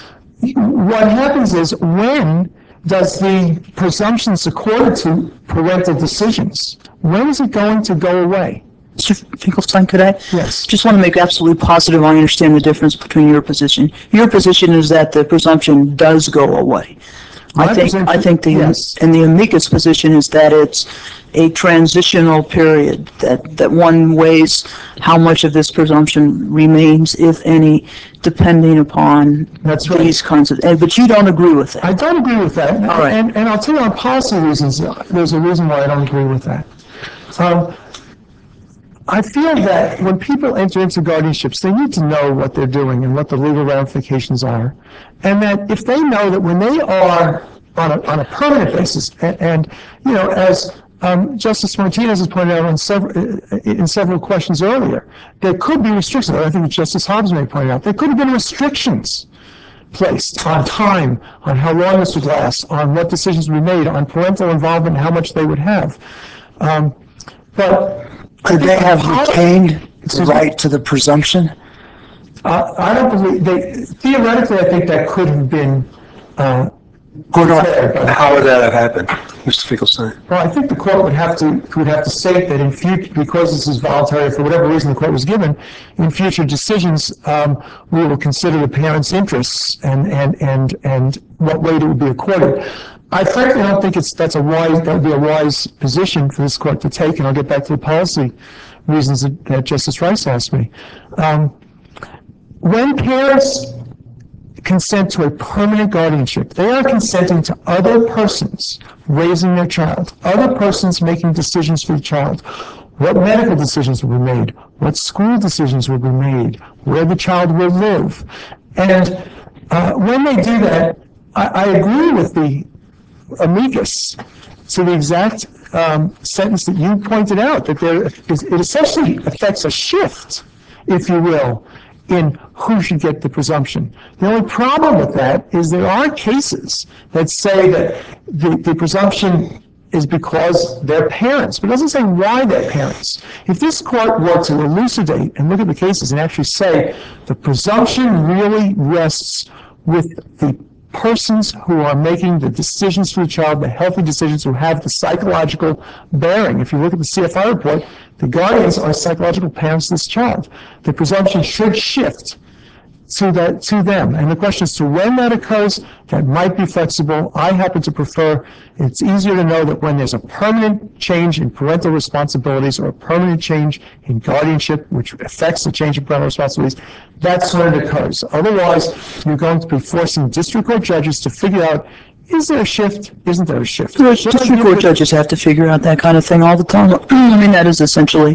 What happens is, when does the presumptions accorded to parental decisions, when is it going to go away? Mister Finkelstein, could I? Yes. Just want to make absolutely positive I understand the difference between your position. Your position is that the presumption does go away. My I think position- I think the yes. and the amicus position is that it's a transitional period, that that one weighs how much of this presumption remains, if any, depending upon That's right. these kinds of. and- But you don't agree with that. I don't agree with that. All right. And, and I'll tell you, on policy reasons, there's a reason why I don't agree with that. Um, I feel that when people enter into guardianships, they need to know what they're doing and what the legal ramifications are. And that if they know that when they are on a, on a permanent basis, and, and you know, as um, Justice Martinez has pointed out on several, in several questions earlier, there could be restrictions. I think Justice Hobbs may point out, there could have been restrictions placed on time, on how long this would last, on what decisions would be made, on parental involvement, how much they would have. Um, but Could they have retained the right to the presumption? Uh, I don't believe, they, theoretically, I think that could have been, uh, How declared, but- how would that have happened, Mister Finkelstein? well, I think the court would have to, would have to state that in future, because this is voluntary, for whatever reason the court was given, in future decisions, um, we will consider the parents' interests and, and, and, and what weight it would be accorded. I frankly don't think it's, that's a wise, that would be a wise position for this court to take, and I'll get back to the policy reasons that, that Justice Rice asked me. Um, when parents consent to a permanent guardianship, they are consenting to other persons raising their child, other persons making decisions for the child. What medical decisions will be made, what school decisions will be made, where the child will live. And uh, when they do that, I, I agree with the amicus to the exact um, sentence that you pointed out, that there is, it essentially affects a shift, if you will, in who should get the presumption. The only problem with that is there are cases that say that the, the presumption is because they're parents, but it doesn't say why they're parents. If this court were to elucidate and look at the cases and actually say the presumption really rests with the persons who are making the decisions for the child, the healthy decisions, who have the psychological bearing. If you look at the C F I report, the guardians are psychological parents of this child. The presumption should shift to that, to them. And the question as to when that occurs, that might be flexible. I happen to prefer, it's easier to know that when there's a permanent change in parental responsibilities or a permanent change in guardianship, which affects the change in parental responsibilities, that's when it occurs. Otherwise, you're going to be forcing district court judges to figure out, is there a shift? Isn't there a shift? District court judges have to figure out that kind of thing all the time. I mean, that is essentially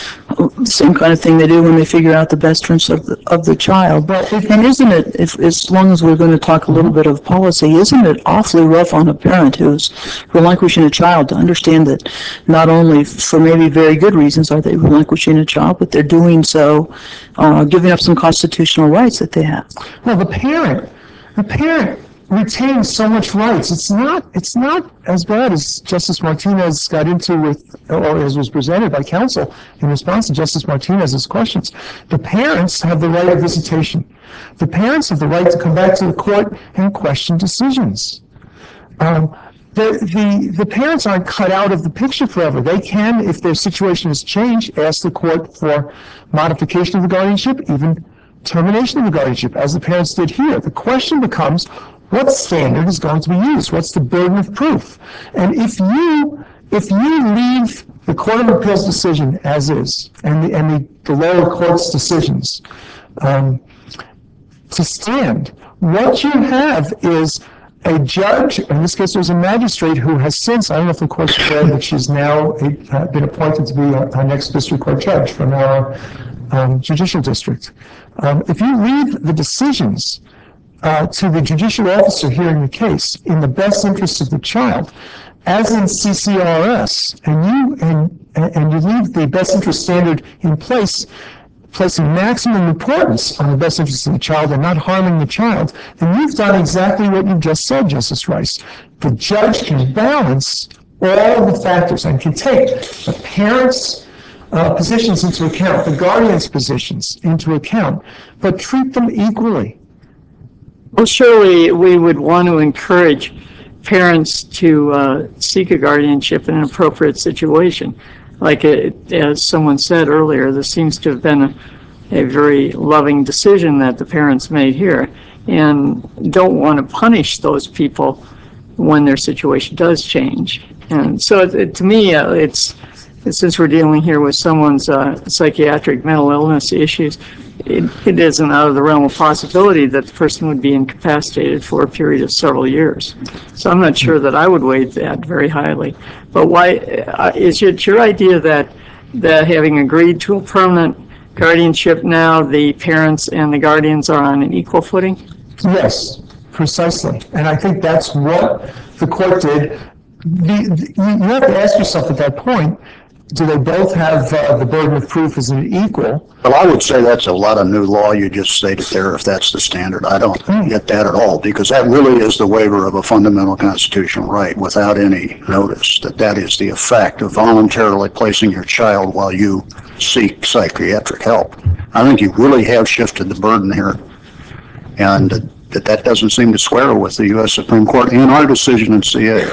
the same kind of thing they do when they figure out the best interests of the, of the child. And isn't it, if, as long as we're going to talk a little bit of policy, isn't it awfully rough on a parent who's relinquishing a child to understand that not only for maybe very good reasons are they relinquishing a child, but they're doing so, uh, giving up some constitutional rights that they have? Well, the parent, the parent retains so much rights. It's not, it's not as bad as Justice Martinez got into with, or as was presented by counsel in response to Justice Martinez's questions. The parents have the right of visitation. The parents have the right to come back to the court and question decisions. Um, the, the, the parents aren't cut out of the picture forever. They can, if their situation has changed, ask the court for modification of the guardianship, even termination of the guardianship, as the parents did here. The question becomes, what standard is going to be used? What's the burden of proof? And if you, if you leave the Court of Appeals decision as is, and the, and the, the lower court's decisions um, to stand, what you have is a judge, in this case it was a magistrate, who has since, I don't know if the court's aware that she's now uh, been appointed to be our, our next district court judge from our um, judicial district. Um, if you leave the decisions Uh, to the judicial officer hearing the case in the best interest of the child, as in C C R S, and you and and you leave the best interest standard in place, placing maximum importance on the best interest of the child and not harming the child, then you've done exactly what you just said, Justice Rice. The judge can balance all of the factors and can take the parents' uh, positions into account, the guardian's positions into account, but treat them equally. Well, surely we would want to encourage parents to uh, seek a guardianship in an appropriate situation. Like it, as someone said earlier, this seems to have been a, a very loving decision that the parents made here, and don't want to punish those people when their situation does change. And so it, it, to me, uh, it's, since we're dealing here with someone's uh, psychiatric mental illness issues, It, it isn't out of the realm of possibility that the person would be incapacitated for a period of several years. So I'm not sure that I would weigh that very highly. But why uh, is it your idea that that having agreed to a permanent guardianship now, the parents and the guardians are on an equal footing? Yes, precisely. And I think that's what the court did. The, the, you have to ask yourself at that point, do they both have uh, the burden of proof as an equal? Well, I would say that's a lot of new law you just stated there, if that's the standard. I don't get that at all, because that really is the waiver of a fundamental constitutional right without any notice, that that is the effect of voluntarily placing your child while you seek psychiatric help. I think you really have shifted the burden here, and that that doesn't seem to square with the U S Supreme Court and our decision in C A.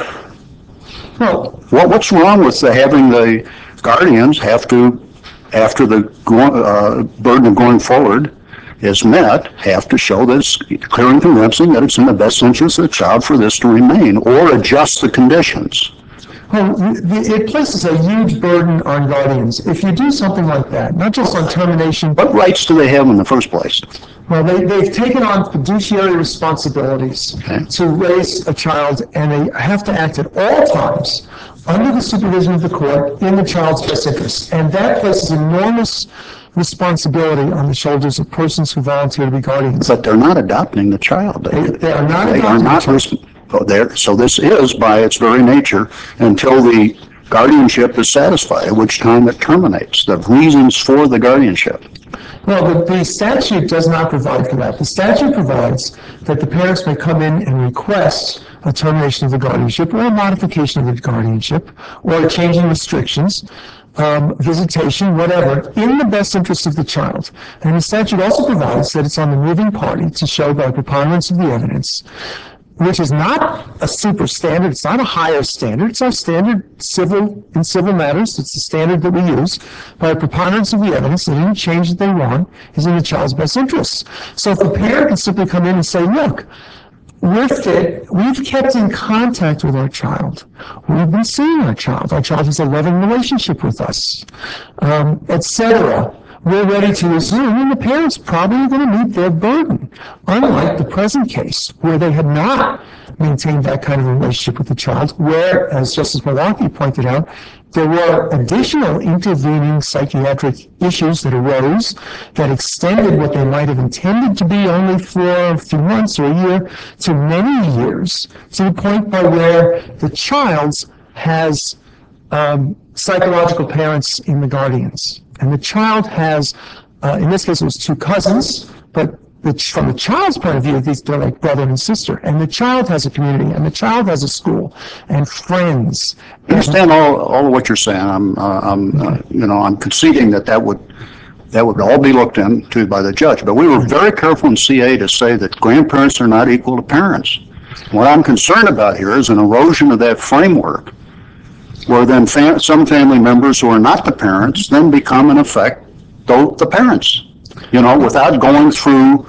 Well, What, what's wrong with the, having the guardians have to, after the uh, burden of going forward is met, have to show that it's clear and convincing that it's in the best interest of the child for this to remain, or adjust the conditions? well, it places a huge burden on guardians. If you do something like that, not just on termination, What rights do they have in the first place? well, they, they've taken on fiduciary responsibilities Okay. to raise a child, and they have to act at all times under the supervision of the court in the child's best interest. And that places enormous responsibility on the shoulders of persons who volunteer to be guardians. But they're not adopting the child. They, they are not They are adopting not, the child. res- oh, there- so this is, by its very nature, until the guardianship is satisfied, at which time it terminates. The reasons for the guardianship. Well, the, the statute does not provide for that. The statute provides that the parents may come in and request a termination of the guardianship or a modification of the guardianship or a change in restrictions, um, visitation, whatever, in the best interest of the child. And the statute also provides that it's on the moving party to show by preponderance of the evidence, which is not a super standard, it's not a higher standard, it's our standard civil, in civil matters, it's the standard that we use, by a preponderance of the evidence that any change that they want is in the child's best interests. So if a parent can simply come in and say, look, we're fit, we've kept in contact with our child, we've been seeing our child, our child has a loving relationship with us, um, et cetera, we're ready to resume, and the parents probably are going to meet their burden, unlike the present case, where they had not maintained that kind of relationship with the child, where, as Justice Milwaukee pointed out, there were additional intervening psychiatric issues that arose that extended what they might have intended to be only for a few months or a year to many years, to the point by where the child has um, psychological parents in the guardians. And the child has, uh, in this case, it was two cousins, but the, from the child's point of view, these they're like brother and sister. And the child has a community, and the child has a school, and friends. I understand all, all of what you're saying. I'm, uh, I'm, uh, you know, I'm conceding that that would, that would all be looked into by the judge. But we were very careful in C A to say that grandparents are not equal to parents. What I'm concerned about here is an erosion of that framework, where then fam- some family members who are not the parents then become, in effect, though the parents, you know, without going through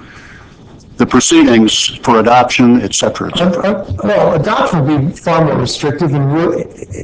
the proceedings for adoption, et cetera, et cetera. Uh, uh, Well, adoption would be far more restrictive and re-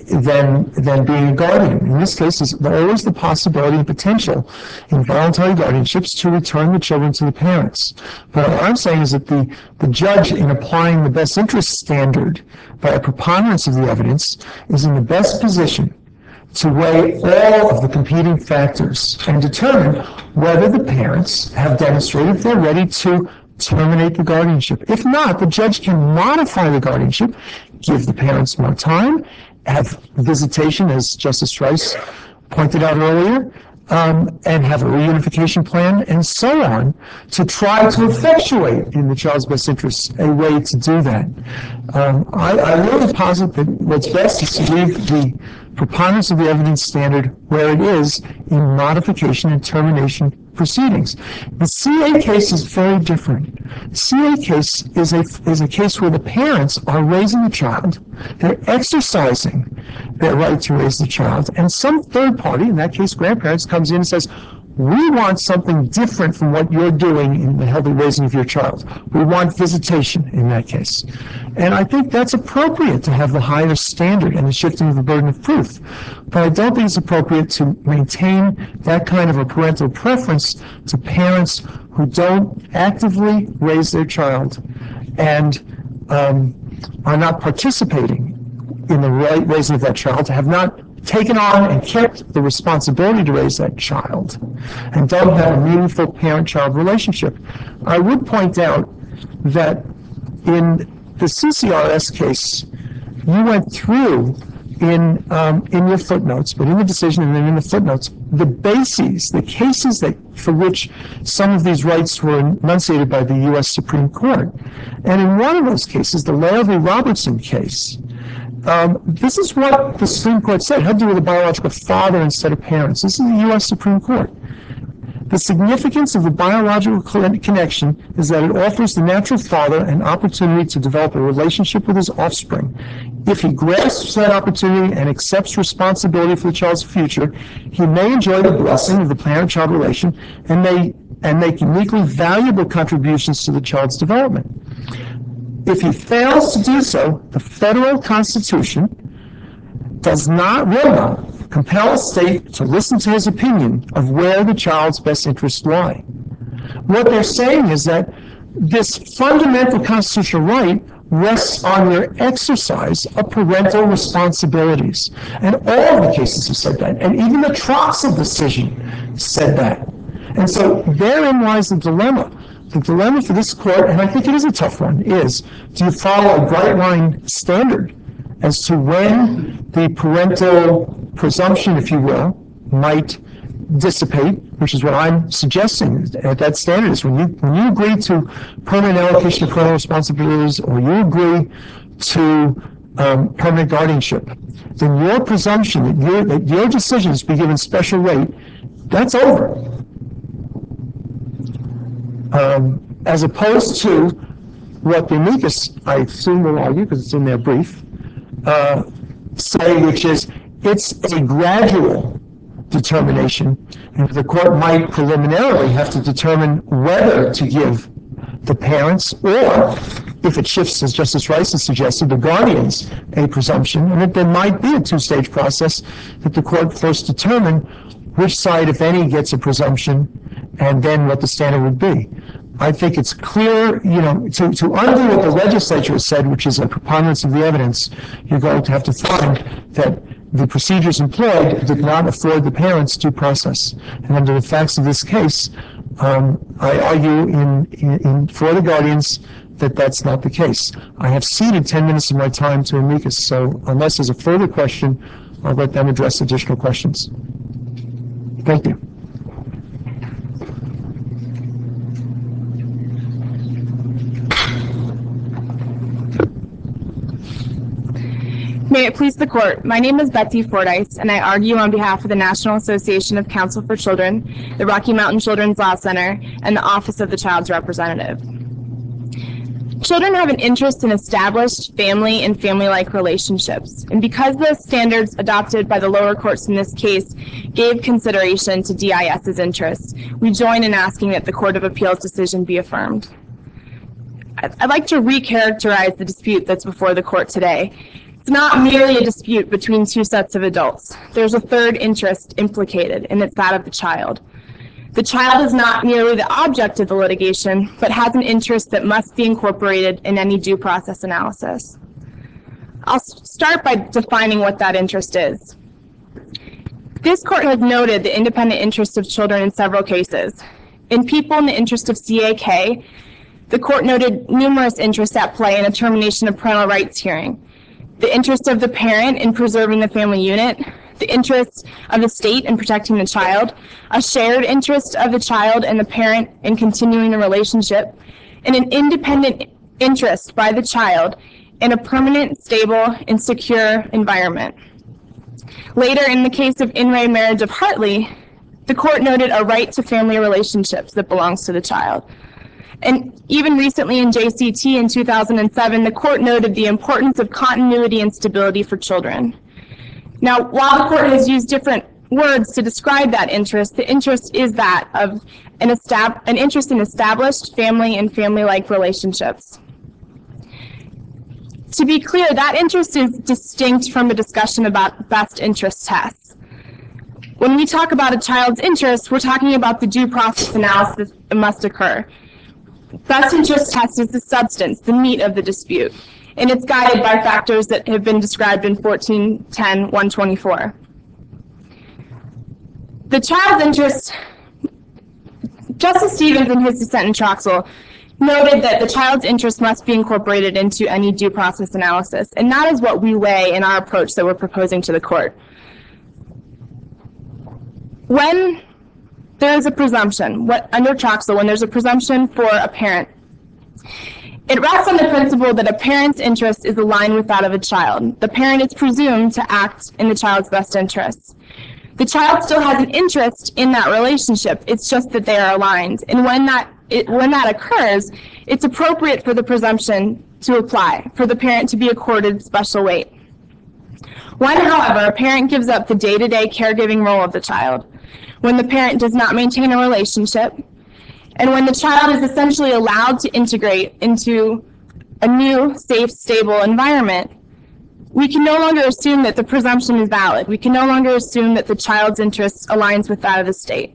than than being a guardian. In this case, there's always the possibility and potential in voluntary guardianships to return the children to the parents. But what I'm saying is that the, the judge, in applying the best interest standard by a preponderance of the evidence, is in the best position to weigh all of the competing factors and determine whether the parents have demonstrated they're ready to terminate the guardianship. If not, the judge can modify the guardianship, give the parents more time, have visitation, as Justice Rice pointed out earlier, um, and have a reunification plan, and so on, to try to effectuate in the child's best interest a way to do that. Um, I, I really posit that what's best is to leave the preponderance of the evidence standard where it is in modification and termination proceedings. The C A case is very different. The C A case is a is a case where the parents are raising the child, they're exercising their right to raise the child, and some third party, in that case grandparents, comes in and says, we want something different from what you're doing in the healthy raising of your child. We want visitation in that case. And I think that's appropriate to have the higher standard and the shifting of the burden of proof. But I don't think it's appropriate to maintain that kind of a parental preference to parents who don't actively raise their child and um, are not participating in the right raising of that child, have not taken on and kept the responsibility to raise that child and don't have a meaningful parent-child relationship. I would point out that in the C C R S case, you went through in um, in your footnotes, but in the decision and then in the footnotes, the bases, the cases that for which some of these rights were enunciated by the U S Supreme Court. And in one of those cases, the Laird v. Robertson case, um, this is what the Supreme Court said. It had to do with a biological father instead of parents. This is the U S Supreme Court. The significance of the biological connection is that it offers the natural father an opportunity to develop a relationship with his offspring. If he grasps that opportunity and accepts responsibility for the child's future, he may enjoy the blessing of the parent-child relation and may and make uniquely valuable contributions to the child's development. If he fails to do so, the federal Constitution does not, will not, compel a state to listen to his opinion of where the child's best interests lie. What they're saying is that this fundamental constitutional right rests on your exercise of parental responsibilities. And all of the cases have said that. And even the Troxel decision said that. And so therein lies the dilemma. The dilemma for this court, and I think it is a tough one, is do you follow a bright line standard as to when the parental presumption, if you will, might dissipate, which is what I'm suggesting at that standard is when you when you agree to permanent allocation of parental responsibilities or you agree to um, permanent guardianship, then your presumption that your, that your decisions be given special weight, that's over. Um, as opposed to what the amicus, I assume will argue, because it's in their brief, uh, say, which is it's a gradual determination, and the court might preliminarily have to determine whether to give the parents, or if it shifts, as Justice Rice has suggested, the guardians a presumption, and that there might be a two-stage process that the court first determine which side, if any, gets a presumption, and then what the standard would be. I think it's clear, you know, to, to undo what the legislature has said, which is a preponderance of the evidence, you're going to have to find that the procedures employed did not afford the parents due process. And under the facts of this case, um, I argue in, in, in for the guardians that that's not the case. I have ceded ten minutes of my time to amicus, so unless there's a further question, I'll let them address additional questions. Thank you. May it please the court, my name is Betsy Fordyce, and I argue on behalf of the National Association of Counsel for Children, the Rocky Mountain Children's Law Center, and the Office of the Child's Representative. Children have an interest in established family and family-like relationships, and because the standards adopted by the lower courts in this case gave consideration to D I S's interests, we join in asking that the Court of Appeals decision be affirmed. I'd like to recharacterize the dispute that's before the court today. It's not merely a dispute between two sets of adults. There's a third interest implicated, and it's that of the child. The child is not merely the object of the litigation, but has an interest that must be incorporated in any due process analysis. I'll start by defining what that interest is. This court has noted the independent interest of children in several cases. In People in the Interest of C A K, the court noted numerous interests at play in a termination of parental rights hearing. The interest of the parent in preserving the family unit, the interest of the state in protecting the child, a shared interest of the child and the parent in continuing the relationship, and an independent interest by the child in a permanent, stable, and secure environment. Later, in the case of In Re Marriage of Hartley, the court noted a right to family relationships that belongs to the child. And even recently in J C T in two thousand seven, the court noted the importance of continuity and stability for children. Now, while the court has used different words to describe that interest, the interest is that of an, estab- an interest in established family and family-like relationships. To be clear, that interest is distinct from a discussion about best interest tests. When we talk about a child's interest, we're talking about the due process analysis that must occur. Best interest test is the substance, the meat of the dispute, and it's guided by factors that have been described in fourteen ten one twenty-four. the child's interest, Justice Stevens in his dissent in Troxel noted that the child's interest must be incorporated into any due process analysis, and that is what we weigh in our approach that we're proposing to the court. When there is a presumption, what under Troxel, when there's a presumption for a parent, it rests on the principle that a parent's interest is aligned with that of a child. The parent is presumed to act in the child's best interests. The child still has an interest in that relationship. It's just that they are aligned. And when that it, when that occurs, it's appropriate for the presumption to apply, for the parent to be accorded special weight. When, however, a parent gives up the day-to-day caregiving role of the child, when the parent does not maintain a relationship, and when the child is essentially allowed to integrate into a new, safe, stable environment, we can no longer assume that the presumption is valid. We can no longer assume that the child's interest aligns with that of the state.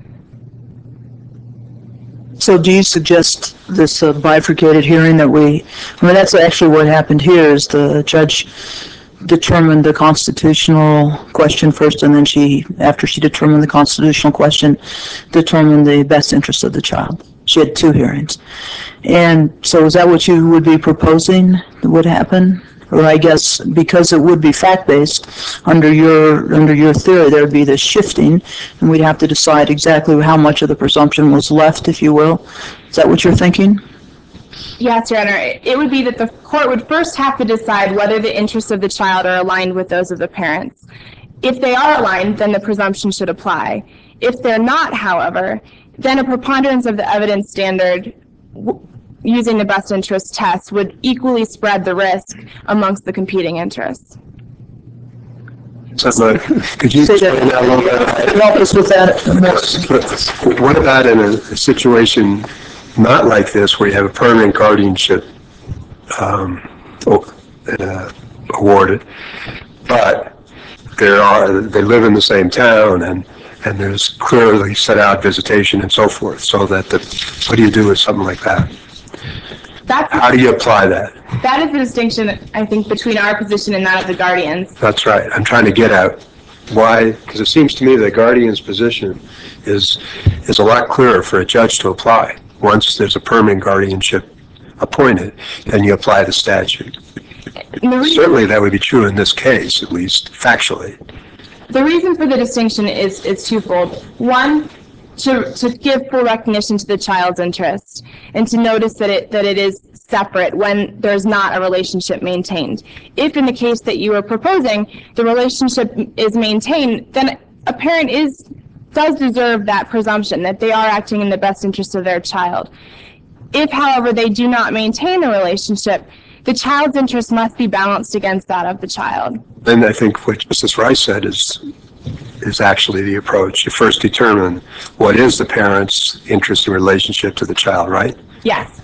So do you suggest this uh, bifurcated hearing that we, I mean, that's actually what happened here, is the judge determined the constitutional question first, and then she, after she determined the constitutional question, determined the best interest of the child. She had two hearings. And so is that what you would be proposing would happen? Or I guess because it would be fact-based, under your under your theory, there would be this shifting, and we'd have to decide exactly how much of the presumption was left, if you will. Is that what you're thinking? Yes, Your Honor. It would be that the court would first have to decide whether the interests of the child are aligned with those of the parents. If they are aligned, then the presumption should apply. If they're not, however, then a preponderance of the evidence standard w- using the best interest test would equally spread the risk amongst the competing interests. So, look, could you Say explain that- that a little bit? Help us with that. What about in a situation not like this, where you have a permanent guardianship um, uh, awarded, but there are they live in the same town, and and there's clearly set out visitation and so forth, so that the, what do you do with something like that? That's, How do you apply that? that is the distinction, I think, between our position and that of the guardians. That's right. I'm trying to get at why, because it seems to me the guardian's position is is a lot clearer for a judge to apply. Once there's a permanent guardianship appointed, then you apply the statute. And the reason- Certainly that would be true in this case, at least factually. The reason for the distinction is, is twofold. One, to, to give full recognition to the child's interest, and to notice that it, that it is separate when there's not a relationship maintained. If in the case that you are proposing, the relationship is maintained, then a parent is, does deserve that presumption that they are acting in the best interest of their child. If, however, they do not maintain the relationship, the child's interest must be balanced against that of the child. And I think what Justice Rice said is is actually the approach. You first determine what is the parent's interest in relationship to the child, right? Yes.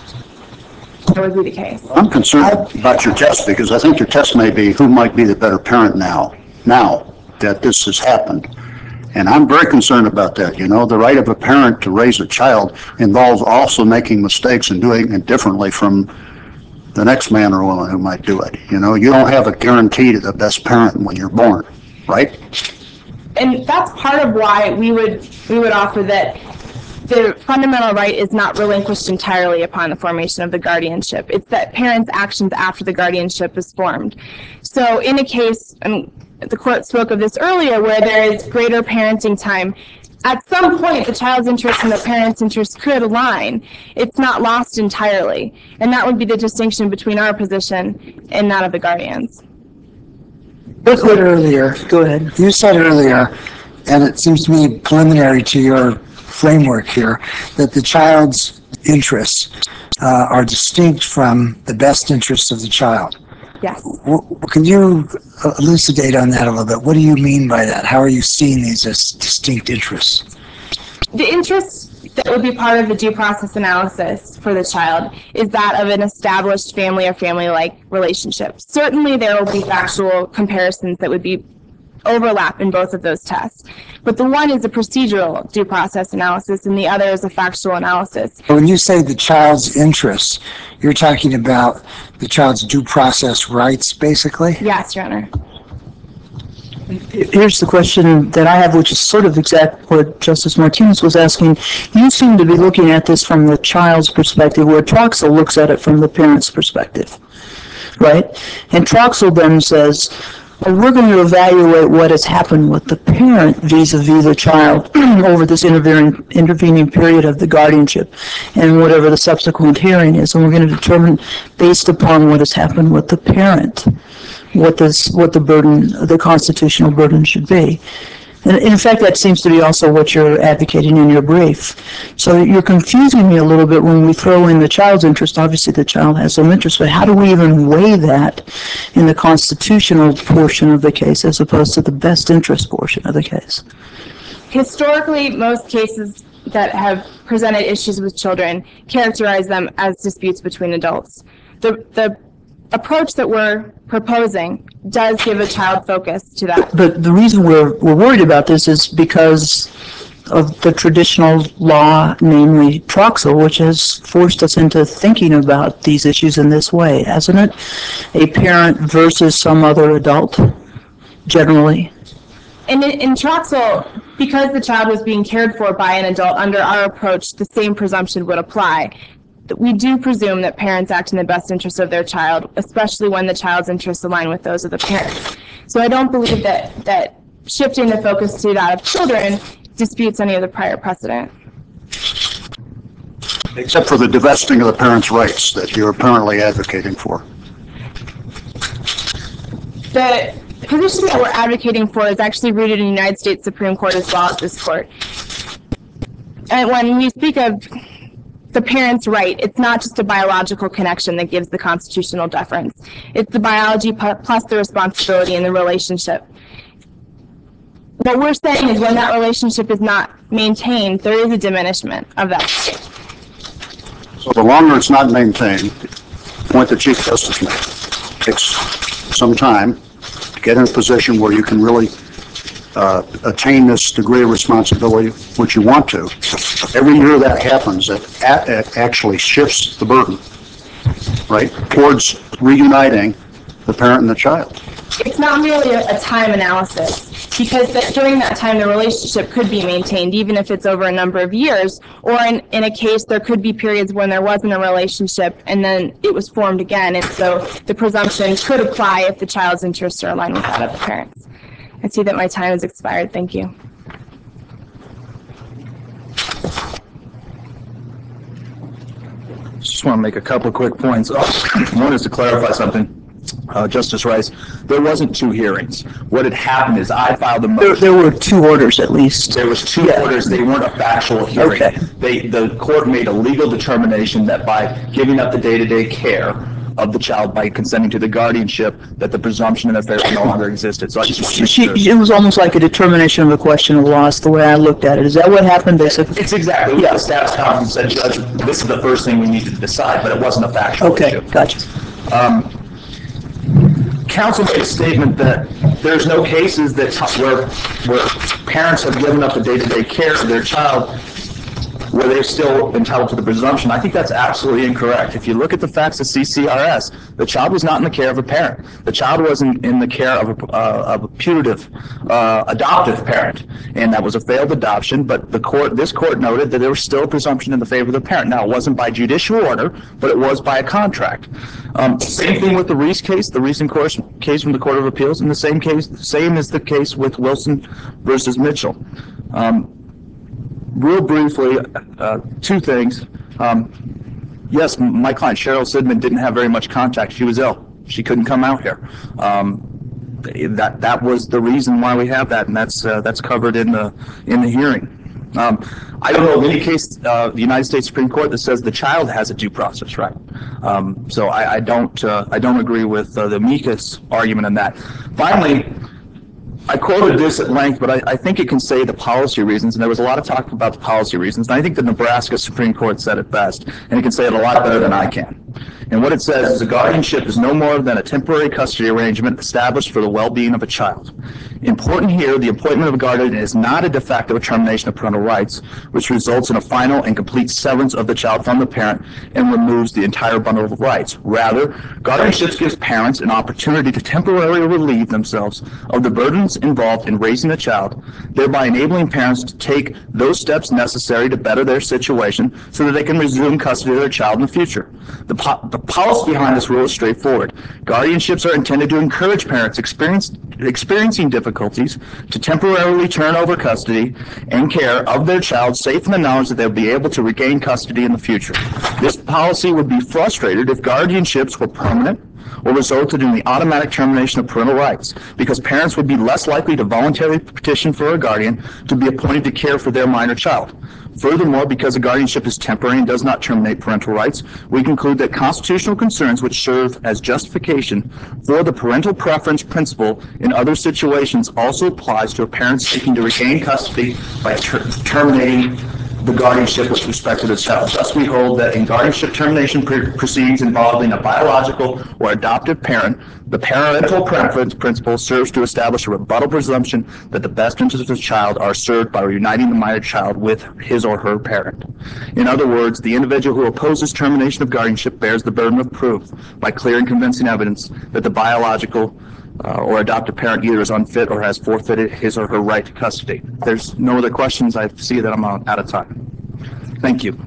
That would be the case. I'm concerned about your test, because I think your test may be who might be the better parent now, now that this has happened. And I'm very concerned about that. You know, the right of a parent to raise a child involves also making mistakes and doing it differently from the next man or woman who might do it. You know, you don't have a guarantee to the best parent when you're born, right? And that's part of why we would we would offer that the fundamental right is not relinquished entirely upon the formation of the guardianship. It's that parents' actions after the guardianship is formed. So in a case, and the court spoke of this earlier, where there is greater parenting time, at some point the child's interest and the parent's interest could align. It's not lost entirely. And that would be the distinction between our position and that of the guardians. You said earlier, Go ahead. you said earlier, and it seems to me preliminary to your framework here, that the child's interests uh, are distinct from the best interests of the child. Yes. W- Can you elucidate on that a little bit? What do you mean by that? How are you seeing these as distinct interests? The interest that would be part of the due process analysis for the child is that of an established family or family-like relationship. Certainly there will be factual comparisons that would be overlap in both of those tests. But the one is a procedural due process analysis and the other is a factual analysis. When you say the child's interests, you're talking about the child's due process rights, basically? Yes, Your Honor. Here's the question that I have, which is sort of exact what Justice Martinez was asking. You seem to be looking at this from the child's perspective, where Troxel looks at it from the parent's perspective, right? And Troxel then says, well, we're going to evaluate what has happened with the parent vis-a-vis the child over this intervening, intervening period of the guardianship and whatever the subsequent hearing is, and we're going to determine, based upon what has happened with the parent, what this, what the burden, the constitutional burden should be. And in fact, that seems to be also what you're advocating in your brief. So you're confusing me a little bit when we throw in the child's interest. Obviously, the child has some interest, but how do we even weigh that in the constitutional portion of the case as opposed to the best interest portion of the case? Historically, most cases that have presented issues with children characterize them as disputes between adults. The, the approach that we're proposing does give a child focus to that. But the reason we're, we're worried about this is because of the traditional law, namely Troxel, which has forced us into thinking about these issues in this way, hasn't it? A parent versus some other adult, generally. And in, in Troxel, because the child was being cared for by an adult, under our approach, the same presumption would apply. We do presume that parents act in the best interest of their child, especially when the child's interests align with those of the parents. So I don't believe that, that shifting the focus to that of children disputes any of the prior precedent. Except for the divesting of the parents' rights that you're apparently advocating for. The position that we're advocating for is actually rooted in the United States Supreme Court as well as this court. And when we speak of the parent's right, it's not just a biological connection that gives the constitutional deference. It's the biology plus the responsibility in the relationship. What we're saying is when that relationship is not maintained, there is a diminishment of that. So the longer it's not maintained, the point the Chief Justice made, takes some time to get in a position where you can really Uh, attain this degree of responsibility, which you want to. Every year that happens, it, it actually shifts the burden, right, towards reuniting the parent and the child. It's not merely a, a time analysis, because that during that time the relationship could be maintained, even if it's over a number of years, or in, in a case there could be periods when there wasn't a relationship and then it was formed again, and so the presumption could apply if the child's interests are aligned with that of the parents. I see that my time has expired. Thank you. Just want to make a couple of quick points. One is to clarify something. Uh, Justice Rice, there wasn't two hearings. What had happened is I filed a motion. There, there were two orders at least. There was two Yeah. orders. They weren't a factual hearing. Okay. They, the court made a legal determination that by giving up the day-to-day care of the child by consenting to the guardianship, that the presumption in affair no longer existed. So I just want to She, make sure. it was almost like a determination of a question of loss, the way I looked at it. Is that what happened, basically? It's exactly. Yeah. The staff's conference said, Judge, this is the first thing we needed to decide, but it wasn't a factual Okay, issue. gotcha. Um, Counsel made a statement that there's no cases that where where parents have given up the day-to-day care of their child where they're still entitled to the presumption. I think that's absolutely incorrect. If you look at the facts of C C R S, the child was not in the care of a parent. The child was in, in the care of a, uh, of a putative, uh, adoptive parent, and that was a failed adoption. But the court, this court noted that there was still a presumption in the favor of the parent. Now, it wasn't by judicial order, but it was by a contract. Um, same thing with the Reese case, the recent course, case from the Court of Appeals, and the same case, same as the case with Wilson versus Mitchell. Um, Real briefly, uh, two things. Um, yes, my client Cheryl Sidman didn't have very much contact. She was ill. She couldn't come out here. Um, that that was the reason why we have that, and that's uh, that's covered in the in the hearing. Um, I don't know of any case, uh, the United States Supreme Court, that says the child has a due process right. Um, so I, I don't uh, I don't agree with uh, the amicus argument on that. Finally, I quoted this at length, but I, I think it can say the policy reasons, and there was a lot of talk about the policy reasons, and I think the Nebraska Supreme Court said it best, and it can say it a lot better than I can. And what it says is a guardianship is no more than a temporary custody arrangement established for the well-being of a child. Important here, the appointment of a guardian is not a de facto termination of parental rights, which results in a final and complete severance of the child from the parent and removes the entire bundle of rights. Rather, guardianship gives parents an opportunity to temporarily relieve themselves of the burdens involved in raising a child, thereby enabling parents to take those steps necessary to better their situation so that they can resume custody of their child in the future. The, po- the policy behind this rule is straightforward. Guardianships are intended to encourage parents experience, experiencing difficulties to temporarily turn over custody and care of their child, safe in the knowledge that they'll be able to regain custody in the future. This policy would be frustrated if guardianships were permanent or resulted in the automatic termination of parental rights, because parents would be less likely to voluntarily petition for a guardian to be appointed to care for their minor child. Furthermore, because a guardianship is temporary and does not terminate parental rights, we conclude that constitutional concerns which serve as justification for the parental preference principle in other situations also applies to a parent seeking to regain custody by ter- terminating the guardianship with respect to the child. Thus, we hold that in guardianship termination pr- proceedings involving a biological or adoptive parent, the parental preference principle serves to establish a rebuttal presumption that the best interests of the child are served by reuniting the minor child with his or her parent. In other words, the individual who opposes termination of guardianship bears the burden of proof by clear and convincing evidence that the biological Uh, or adoptive parent either is unfit or has forfeited his or her right to custody. If there's no other questions, I see that I'm out of time. Thank you.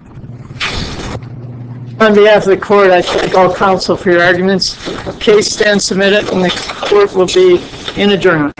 On behalf of the court, I thank all counsel for your arguments. Case stands submitted and the court will be in adjournment.